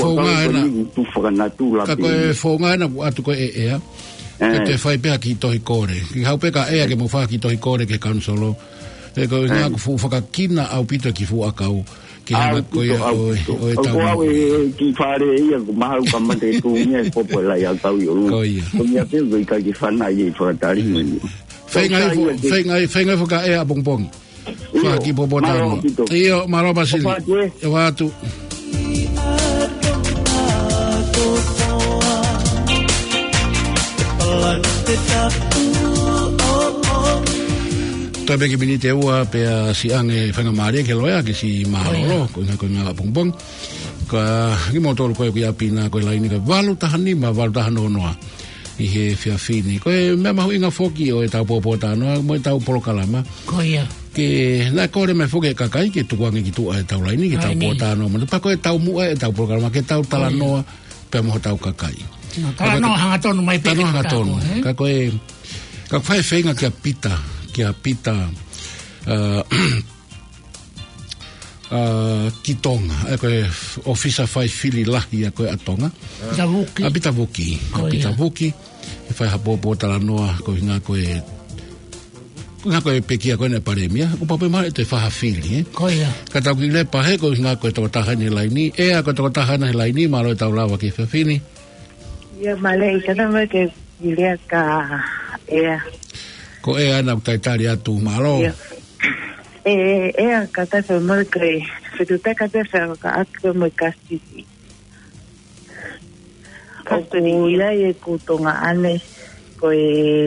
whaunga ena atu koe ea. Ka te whai pēha ki tohi kore. Ki hau pēka ea ke mo wha ki tohi kore ke kaumsoro. E koe ngā ku whakakina au pita ki fu akau. Ki hanga koe o e tau. Ko au ki whare ia ko mahau ka mate tu mea popo lai au tau i o. Koia. Ko mea pēu koe ka ki whanai e whakatari meni. Whaingai whaka ea bongbong. Whaki popo tano. Iyo, maroba sili. E watu. Tai peki mini te ua pea si ange whangamare ke loea ke si maharoro ko ngā bongbong. Ka ki motoro koe kui apina koe laini ka walu tahani ma walu tahano noa i he whiawhini. Koe mea mahu inga whoki o e tau popo tanoa mo e tau porokalama. Koia. Ke nā kore me whoke kakai ke tukuange ki tua e tau laini ke tau popo tanoa. Manu pa koe tau mua e tau porokalama ke tau talanoa pea moho tau kakai. Talanoa hangatonu mai peke. Talanoa hangatonu. Ka koe ka whai whenga kia pita ki tonga e koe ofisa whai whili lahi a koe a tonga a pita vuki e whai hapopo talanoa koe ngā koe pekia koe ne paremia o pape mara e te whaha whili ka tau ki le pahe koe ngā koe tau tahane laini e a koe tau tahane laini maro e tau lawa ki whiawhini ia male i kana mai ke ilea ka ea ko e ana taitari atu malo e ka ta fe mo ke se tu ta ka te fe ka ak mo kastisi ko ila e ku tonga ane ko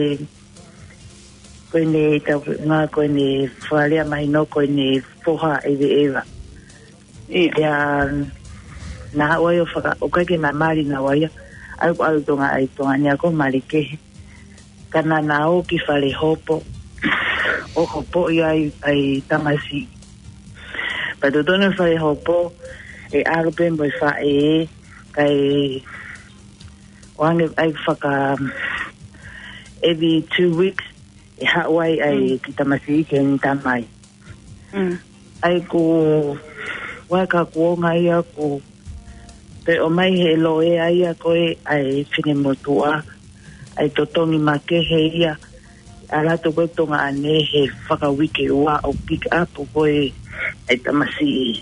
ne ta nga ko ne falia mai no ko ne foha eva ya na o yo fa o ka ke na mari na wa ya ai tonga nya ko mari ke kana nao ki whare hopo o hopo i ai tamasi pa to tono whare hopo e arupe mo whae kai wange ai whaka every 2 weeks e hawai ai ki tamasi ke ni tamai ai ko waka kuonga ia ko pe o mai he loe ia koe ai fine motua ai totongi makehe ia ala to koe tonga ane he whakawike ua o pick up o koe ai tamasi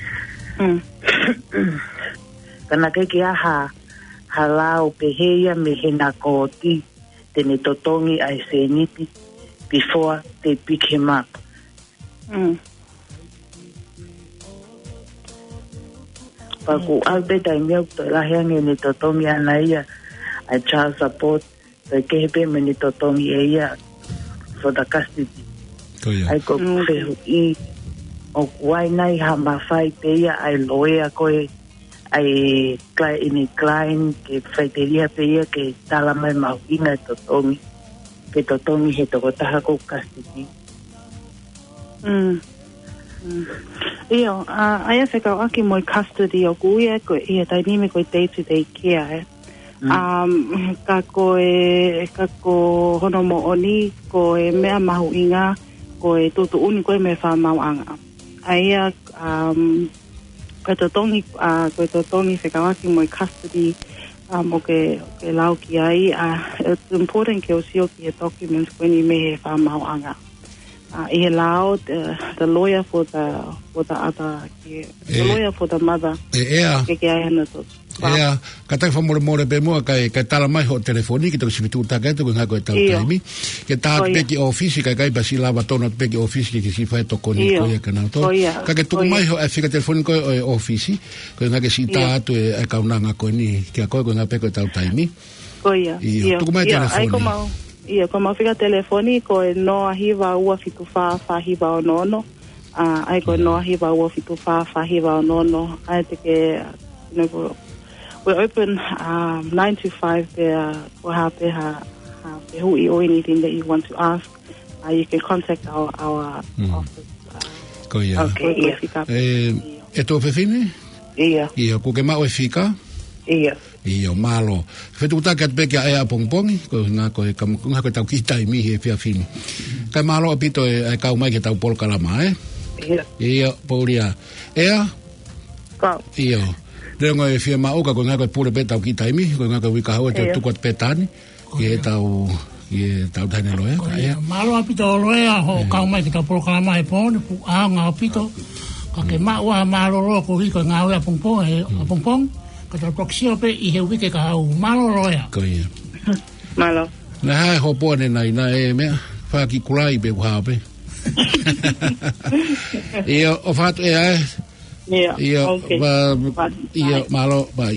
kana keke aha halao peheia me he nakoti tene totongi ai se niti before they pick him up. Paku Albert ai meu to la hange ni totongi ana ia ai child support te kepe me ni totongi ia for the custody. Ai ko pe o wai nai ha ma fai te ia ai loea koe ai client ke faiteria pe ia ke tala mai mau ina totongi ke totongi he toko taha ko custody. Iyo, aia whekau aki moi custody o kuia ko ia tainime koe day-to-day care. Ka ko hono mo oni koe mea mahu inga koe tutu uni koe me wha mau anga. Aia koe totongi whekau aki moi custody o ke lau ki ai. It's important ke o sio ki e documents koe ni me he wha mau anga. He allowed the lawyer for the other, the lawyer for the mother. Kata fa more be mo kai tala mai ho telefoni ki to sibitu ta ka to nga ko ta taimi ke ta peki office kai basi lava tono peki office ki si fa to koni ko ya kana to ka ke tu mai ho afika telefoni ko office ko nga ke si ta to e ka una nga ko ni ke ko nga peki ta taimi ko ya tu mai telefoni ia como fica telefoni ko no hiva ua fitu fa hiva onono ai ko no hiva ua fitu fa hiva onono ai te ke we're open 9 to 5 there for happy who or anything that you want to ask you can contact our office okay to fefine ia ko ke ma o fika Iyo malo. Fetu taka peke a pongpongi ko nga ko nga ko tau kita mi he fia fini. Ka malo apito e ka mai ke tau pol kalama Iyo poria. Ka. Iyo. Rengo e fia ma o ka ko nga ko pole pe tau kita mi ko nga ko wika ho te tu ko petani. Ke tau tane loe. Malo apito loe ho ka mai ke tau pol kalama e pon nga apito. Ka ke ma wa malo ro ko ko nga o pongpong. Kata proksio pe I he wike ka au malo roya. Ko ia. Malo. Na hai hopo ne nai na e mea. Whaki kulai pe wha pe. Ia o fatu e ai. Ia okay. Ia malo bai.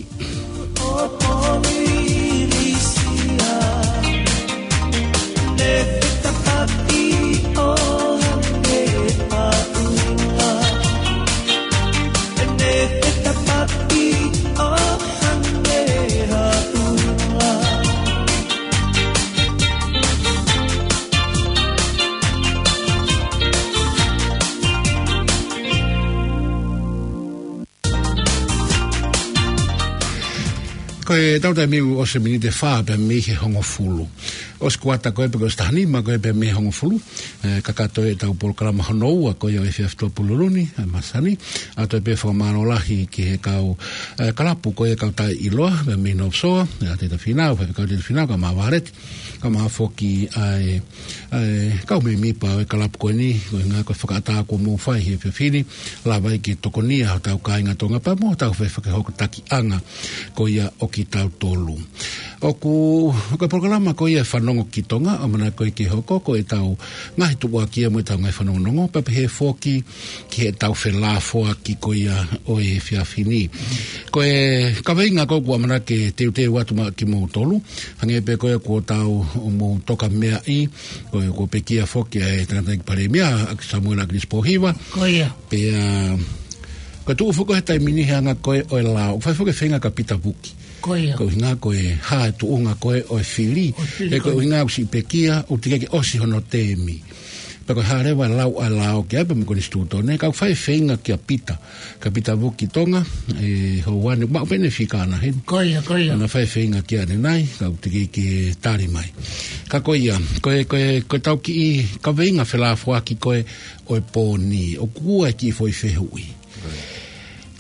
Koe tau tai miu o se mini te wha pe me he hongo fulu. O skuata koe pe koe stahanima koe pe me hongo fulu. Kakato e tau polokalama honoua koe o e whiaftoa puluruni, masani. A toi pe whamaro lahi ki he kau kalapu koe kau tai iloa, pe me no psoa, a te ta whinau, pe kau te ta whinau, ka maa wareti. Ka maa whoki ai kau me mipa o e kalapu koe ni, koe ngā koe whakaataa ko mō whai he whiawhini, la vai ki tokonia ho tau kāinga tonga pa mo, tau whewhake taki anga ko ia o ki tau tolu. O koe programa ko ia whanongo ki tonga, o mana koe ki hoko, ko e tau ngahi tuwa kia mo e tau ngai whanongo nongo, pepe he whoki ki he tau whelāwhoa ki ko ia o e whiawhini. Ko e kaweinga ko kua mana ke teu atu ki mō tolu, hange pe koe ko tau o mō toka mea I, ko pe kia whoki e tangataki pare mea, ak Samuel Agnes Pohiwa. Ko ia. Pe ko tu fuko he tai mini hanga koe o e lao, fai fuko whenga ka pita buki. Ko hinga koe haa tu unga koe o e whiri, e koe hinga o si pekia o te keke osi hono temi. Pe koe haa rewa lau a lao ki aipa me kone stutone, kau whai whenga ki a pita, ka pita buki tonga, e ho wane, ma upene whikana hen. Ko ia. Ana whai whenga ki ane nai, kau te keke tari mai. Ka koe ia, koe tau ki I, ka weinga whelafua ki koe o e pōni, o kua ki foi whehui.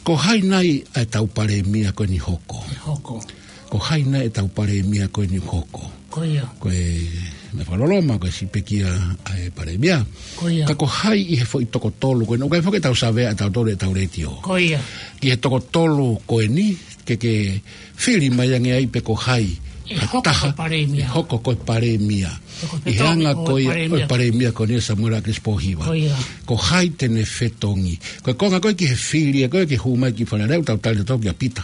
Ko hai nai e tau pare mia koe ni hoko. Ko hai nai e tau pare mia koe ni hoko. Koe me whaloloma koe si pekia e pare mia. Ka ko hai i he fo i toko tolu koe. No kai fo ke tau savea tau tolu e tau retio. Ki he toko tolu koe ni ke whiri mai ange ai pe ko hai. Hoko koe pare mia. I hanga koe pare mia koe nia Samuela Crispohiwa. Ko hai tene whetongi. Koe konga koe ki he whiri, koe ki humai ki whanareu tau tali tau ki a pita.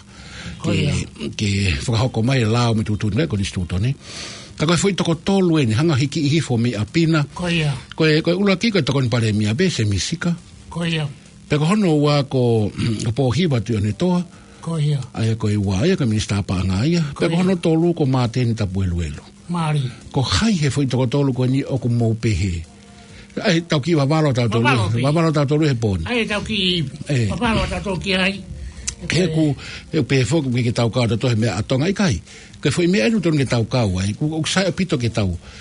Ke whakahoko mai lao me tutune ko ni stutone. Ka koe fwoi toko tolu eni, hanga hiki i hifo me a pina. Koe ula ki koe toko ni pare mia be se misika. Peko hono ua ko Pohiwa tu ane toa. Aia koe ua, aia ka minista apa anga aia. Peko hono tolu ko māteni tapu eluelu. Ko hai he fwoi toko tolu ko ni o ko mou pehe. Ai tau ki wawalo tau tolu he poni. Ai tau ki wawalo tau tolu ki ai. He ku pe fo ke tau ka to he me atonga i kai. Ke foi me enu ton ke tau ka ai. Ku sai pito ke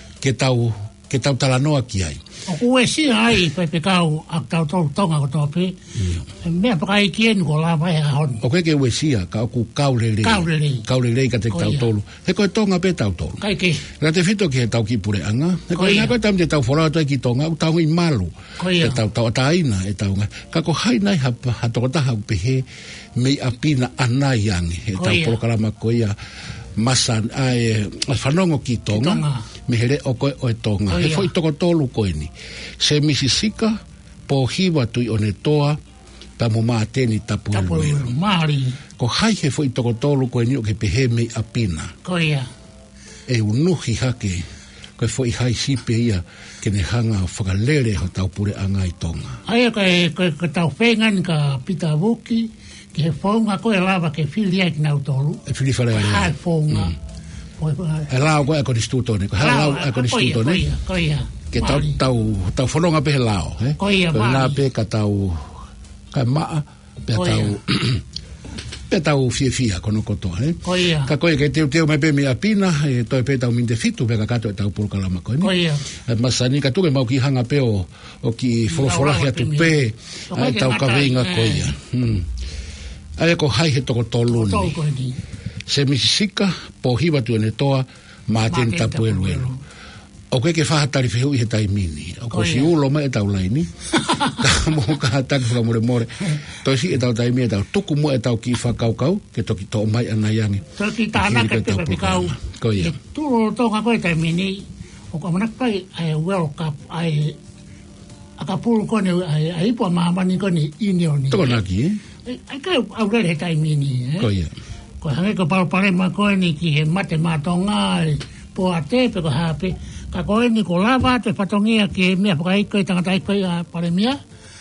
tau talanoa ki ai. O e si ai pe kau a tau tonga ko tope. Me pa kai ki en ko la vai a hon. O ke we si ka ku kaulele ka te tau tolu. He ko tonga pe tau tolu. Kai ke. Ra te fito ke tau ki pure anga. He ko na ko tam te tau fora to ki tonga u tau i malu. E tau taina e tau nga. Ka ko hai nai ha to ta ha pe he me apina anai ange. He tau proklama ko ia masan ai whanongo ki tonga me here o koe o e tonga he foi toko tolu koe ni se misisika Pohiwa tui o ne toa pa mo māteni tapu eluelu ko hai he foi toko tolu koe ni o ke pehe me apina e unuhi hake koe foi hai sipe ia ke ne hanga whakalere ho tau pure anga i tonga aia koe tau whengan ka pita wuki ke fonga koe lava ke filia ki nau tolu. E fili whare alea. Hai fonga. E lao koe e koni stutone. Ko hai lao e koni stutone. Koia. Ke tau whanonga pe he lao. Koia, mali. Nā pe ka tau ka maa. Pe tau fia kono kotoa. Koia. Ka koe ke teu mai pe me apina. E toi pe tau minte fitu. Pe ka kato e tau pulukalama koe. Koia. Masani ka tuke mau ki hanga pe o ki folofolahi atu pe. Tau ka veinga koia. Aia ko hai he toko tolu ni. Se misisika, Pohiwa tu ane toa, māteni tapu eluelu. O koe ke whahatari whihu i he taimini. O ko si ulo mai e tau laini. Ka mo ka hataki whakamore more. Toi si e tau taimi e tau tuku mo e tau ki whakaukau, ke toki to mai anaiangi. Toki tāna ke te pepikau. Koia. Tūro tonga koe taimini, o ka manakai ai World Cup, ai akapuru kone, ai ipua mahamani kone unioni. Toko naki, Ai kai au rere he taimini, Koia. Ko hange ko pare ma koe ni ki he mate matonga, po a te pe ko hape. Ka koe ni ko lava te patongia ki he mea pakai koe tangata koe a pare mea.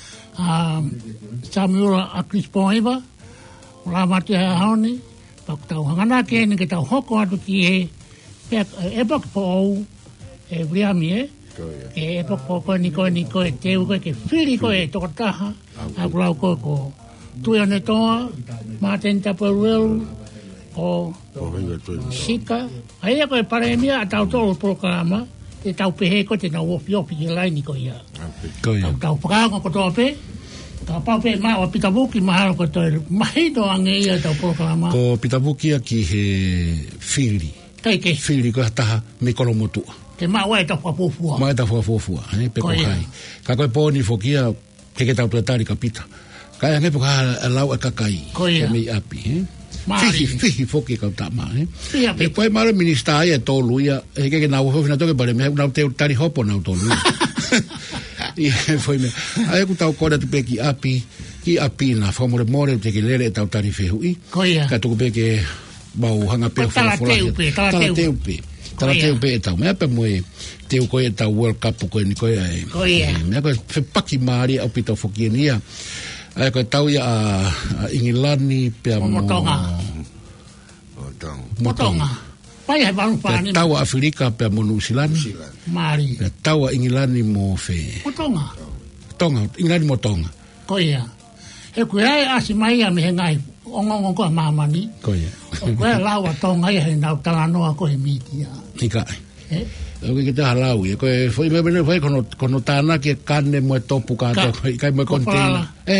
Samuela Crispohiwa, lava te haoni, pa tau hangana ke ni ke tau hoko atu ki he epok po au, e vriami e epok po koe ni koe teu koe ke whiri koe toko taha, a kulau koe ko tui ane toa, māteni tapu eluelu, o sika. Aia koe pare mea a tau tolu proklama, te tau pehe ko te nau ofi ki laini ko ia. Tau pakaanga ko toa pe, tau pau pe maa o Pitavuki mahalo ko toi mahito ange ia tau proklama. Ko Pitavuki ki he whiri. Kaike. Whiri ko taha me kolomotua. Te maa wae tau whapofua. Maa tau whapofua, pe ko kai. Ka koe pōni fokia, ke tau tuatari ka pita. Kai ange po ka lau a kakai. Koia. Me api, Fihi foki kau tama, E koe mara minista ai e tolu ia, e ke nau hofina toke pare me, nau teu tari hopo nau tolu ia. Ia foi me. Ai ku tau kora tu pe ki api na famore more te ke lere tau tari fehu i. Koia. Ka tu pe ke bau hanga pe tala teupe. Tala teupe tau me pe moe teu koe tau World Cup koe ni koe ai. Koia. Me koe fe paki mari au pito foki nia. Ai koe tau ia a Ingilani pe a Motonga. Pai hai wanu whani. Tau a Afrika pe a New Zealand. Mari. Tau a Ingilani mo fe. Tonga, Ingilani mo Tonga. Koia. He koe ai asi mai a me he ngai ongongo koe mamani. Koia. O koe laua Tonga ia he nau talanoa koe mitia. Ika. Oke kita halau ya koe foi me bene foi kono tana ke kane mo topu ka to kai mo kontina.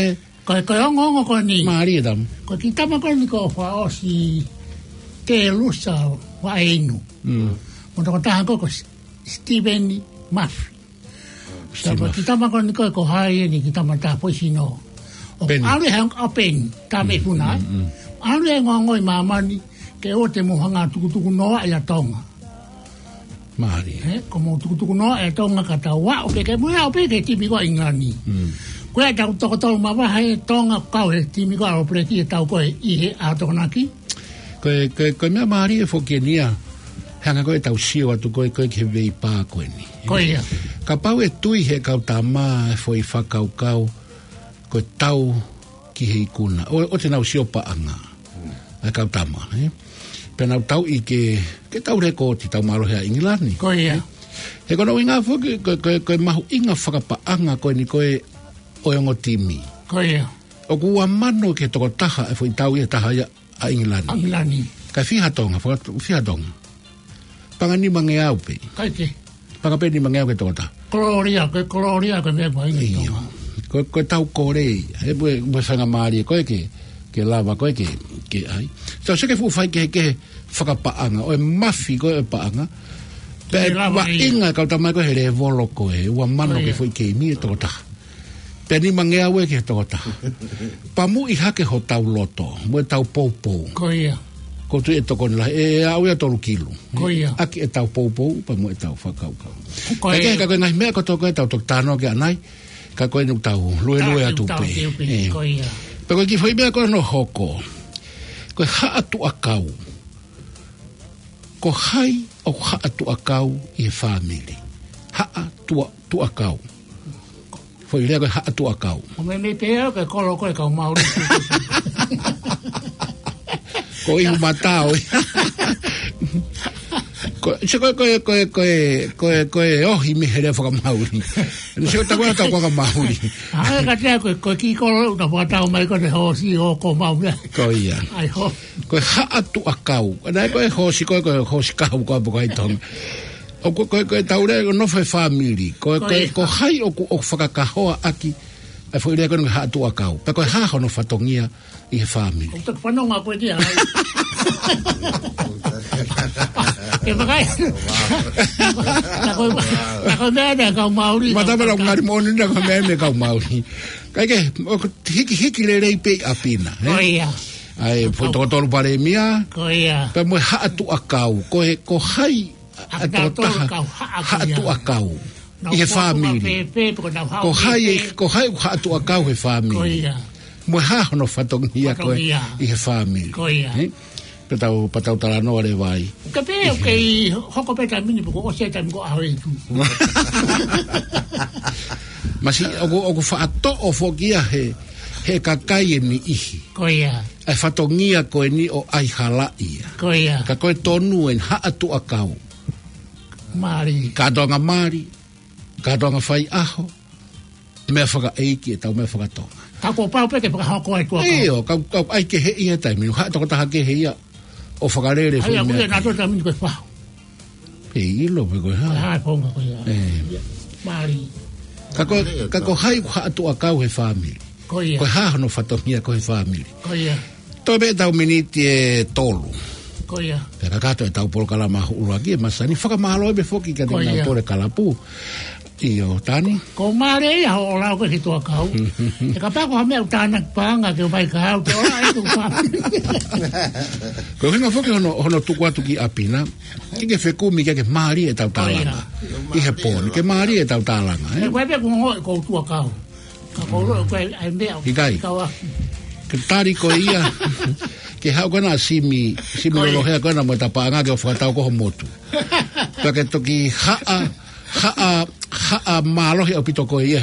Ko ongo ko ni. Maria dam. Ko ki tama ko ni ko fa o si te lusa wa enu. Mo to ta ko Stephen Murphy. Sa ki tama ko ni ko hai ni ki tama ta po sino. O ale hang open ta me funa. Ale ngongo I mama ni ke o te mohanga tukutuku noa ia tonga. Maria. Como tukutuku noa ia tonga kata wa o ke mo o pe ke timi ko ingani. Koe tau toko mawa hai tonga kau he timi ko aro preki e tau koe I he a tokonaki. Koe mea Maria fokenia hanga koe tau sio atu koe ke vei pā koe ni. Koe ia. Ka pau e tui he kau tā mā e foi whakau koe tau ki he ikuna. O te nau sio paanga. E kau tā mā. Pena tau I ke tau reko ti tau maro hea Ingilani. Koe ia. He kono inga foki koe mahu inga whakapaanga koe ni koe oiongo timi. Koe ia. O kua mano ke toko taha e foi tau I taha ia a Ingilani. Ingilani. Ka fihatonga. Pangani mange au pe. Kai ke. Pangapeni mange au ke toko taha. Gloria ke mea kwa inga tonga. Koe tau korei. He bue whanga maari koe ke lava koe ke ai. So se ke fuwhai ke whakapaanga. O e mafi koe e paanga. Pe wa inga kau tamai koe he re volo koe. Ua mano ke foi ke imi e toko taha. Peni mangea we ke tota. Pamu I hake ho tau loto, mo tau poupou. Ko ia. Ko tu e toko nila, au ia tolu kilo. Ko ia. Aki e tau poupou, pamu e tau whakau. Ko ia. Ka koe ngai mea ko toko e tau tok tāno ke anai, ka koe nuk tau lue atu pe. Ko ia. Pe koe ki whai mea koe no hoko. Koe haa tu akau. Ko hai o haa tu akau I family. Haa tu akau. Foi lea koe haa tu akau. O me pea koe kolo koe kau mauri. Ko ihu matao. Se koe ohi me here whaka mauri. Se koe takoe tau whaka mauri. Hae ka tea koe ki kolo una whatau mai koe hosi o ko mauri. Ko ia. Ai ho. Koe haa tu akau. Nai koe hosi kau koe bukai tonga. O koe taure no fai family. Ko hai o whakakahoa aki. Ai foi rea koe nunga haa tu akau. Pa koe haa hono whatongia I he family. O tak whanonga koe tia. E makai. Na koe mea nea kau mauri. Matamara o ngari moni na koe mea kau mauri. Kai ke, hiki le rei pe apina. Ko ia. Ai, foi toko pare mia. Ko ia. Pa mo haa tu akau. Ko hai haa tu akau. I he family. Ko hai haa tu akau he family. Ko ia. Mo haa hono whatongia koe I he family. Ko ia. Patau taranoa re vai. Ka pēo kei hoko peta mini puko o seta miko aho e tu. Masi, oku whaato o whokia he kakai e ni ihi. Ko ia. Ai whatongia koe ni o ai hala ia. Ko ia. Ka koe tonu en haa tu akau. Mari. Ka tonga mari. Ka tonga whai aho. Mea whaka eiki e tau mea whaka tonga. Ka ko pau peke paka hoko ai tua. Eo, kau ai ke he ia taiminu. Haa toko taha ke he ia. O whakarere ai a kuia nga tota mini koe whao. Pe ilo pe koe haa. Hai ponga koe ia. Mari. Ka ko hai haa tu akau he family. Ko ia. Koe haa hono whatongia ko he family. Ko ia. Toi me tau miniti e tolu. Ko ia. Pera kato e tau polo kalama urua ki e masani. Whakamahalo e me whoki ka te nau pore kalapu. Iyo, tani? Ko mare ia o lau koe ki tua kau. E ka pako hamea utana panga ke o mai ka hau. Te ora e tu panga. Ko hinga whoki hono tuku atu ki apina. Ki ke whekumi ke maari e tau tālanga. I he pōni, ke maari e tau tālanga. E koe pe kungo e kou tua kau. Ka kouro e koe ai mea. Hikai. Ke tari ko ia. Ke hau kona simi lolohea kona mo e tapanga ke o whakatau koho motu. Ka ke toki haa maalohi au pito koe ia.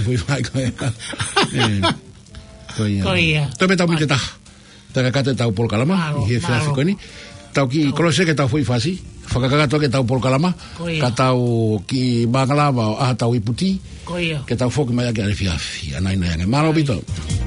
Ko ia. Toi me tau mite taha. Taka kate tau polo kalama. I he whiawhiko ni. Tau ki kolose ke tau fui whasi. Whakakagato ke tau polo kalama. Ka tau ki mangalama o aha tau iputi. Ko ia. Ke tau whoki mai ake are whiawhi. Anai nai ange. Maro pito.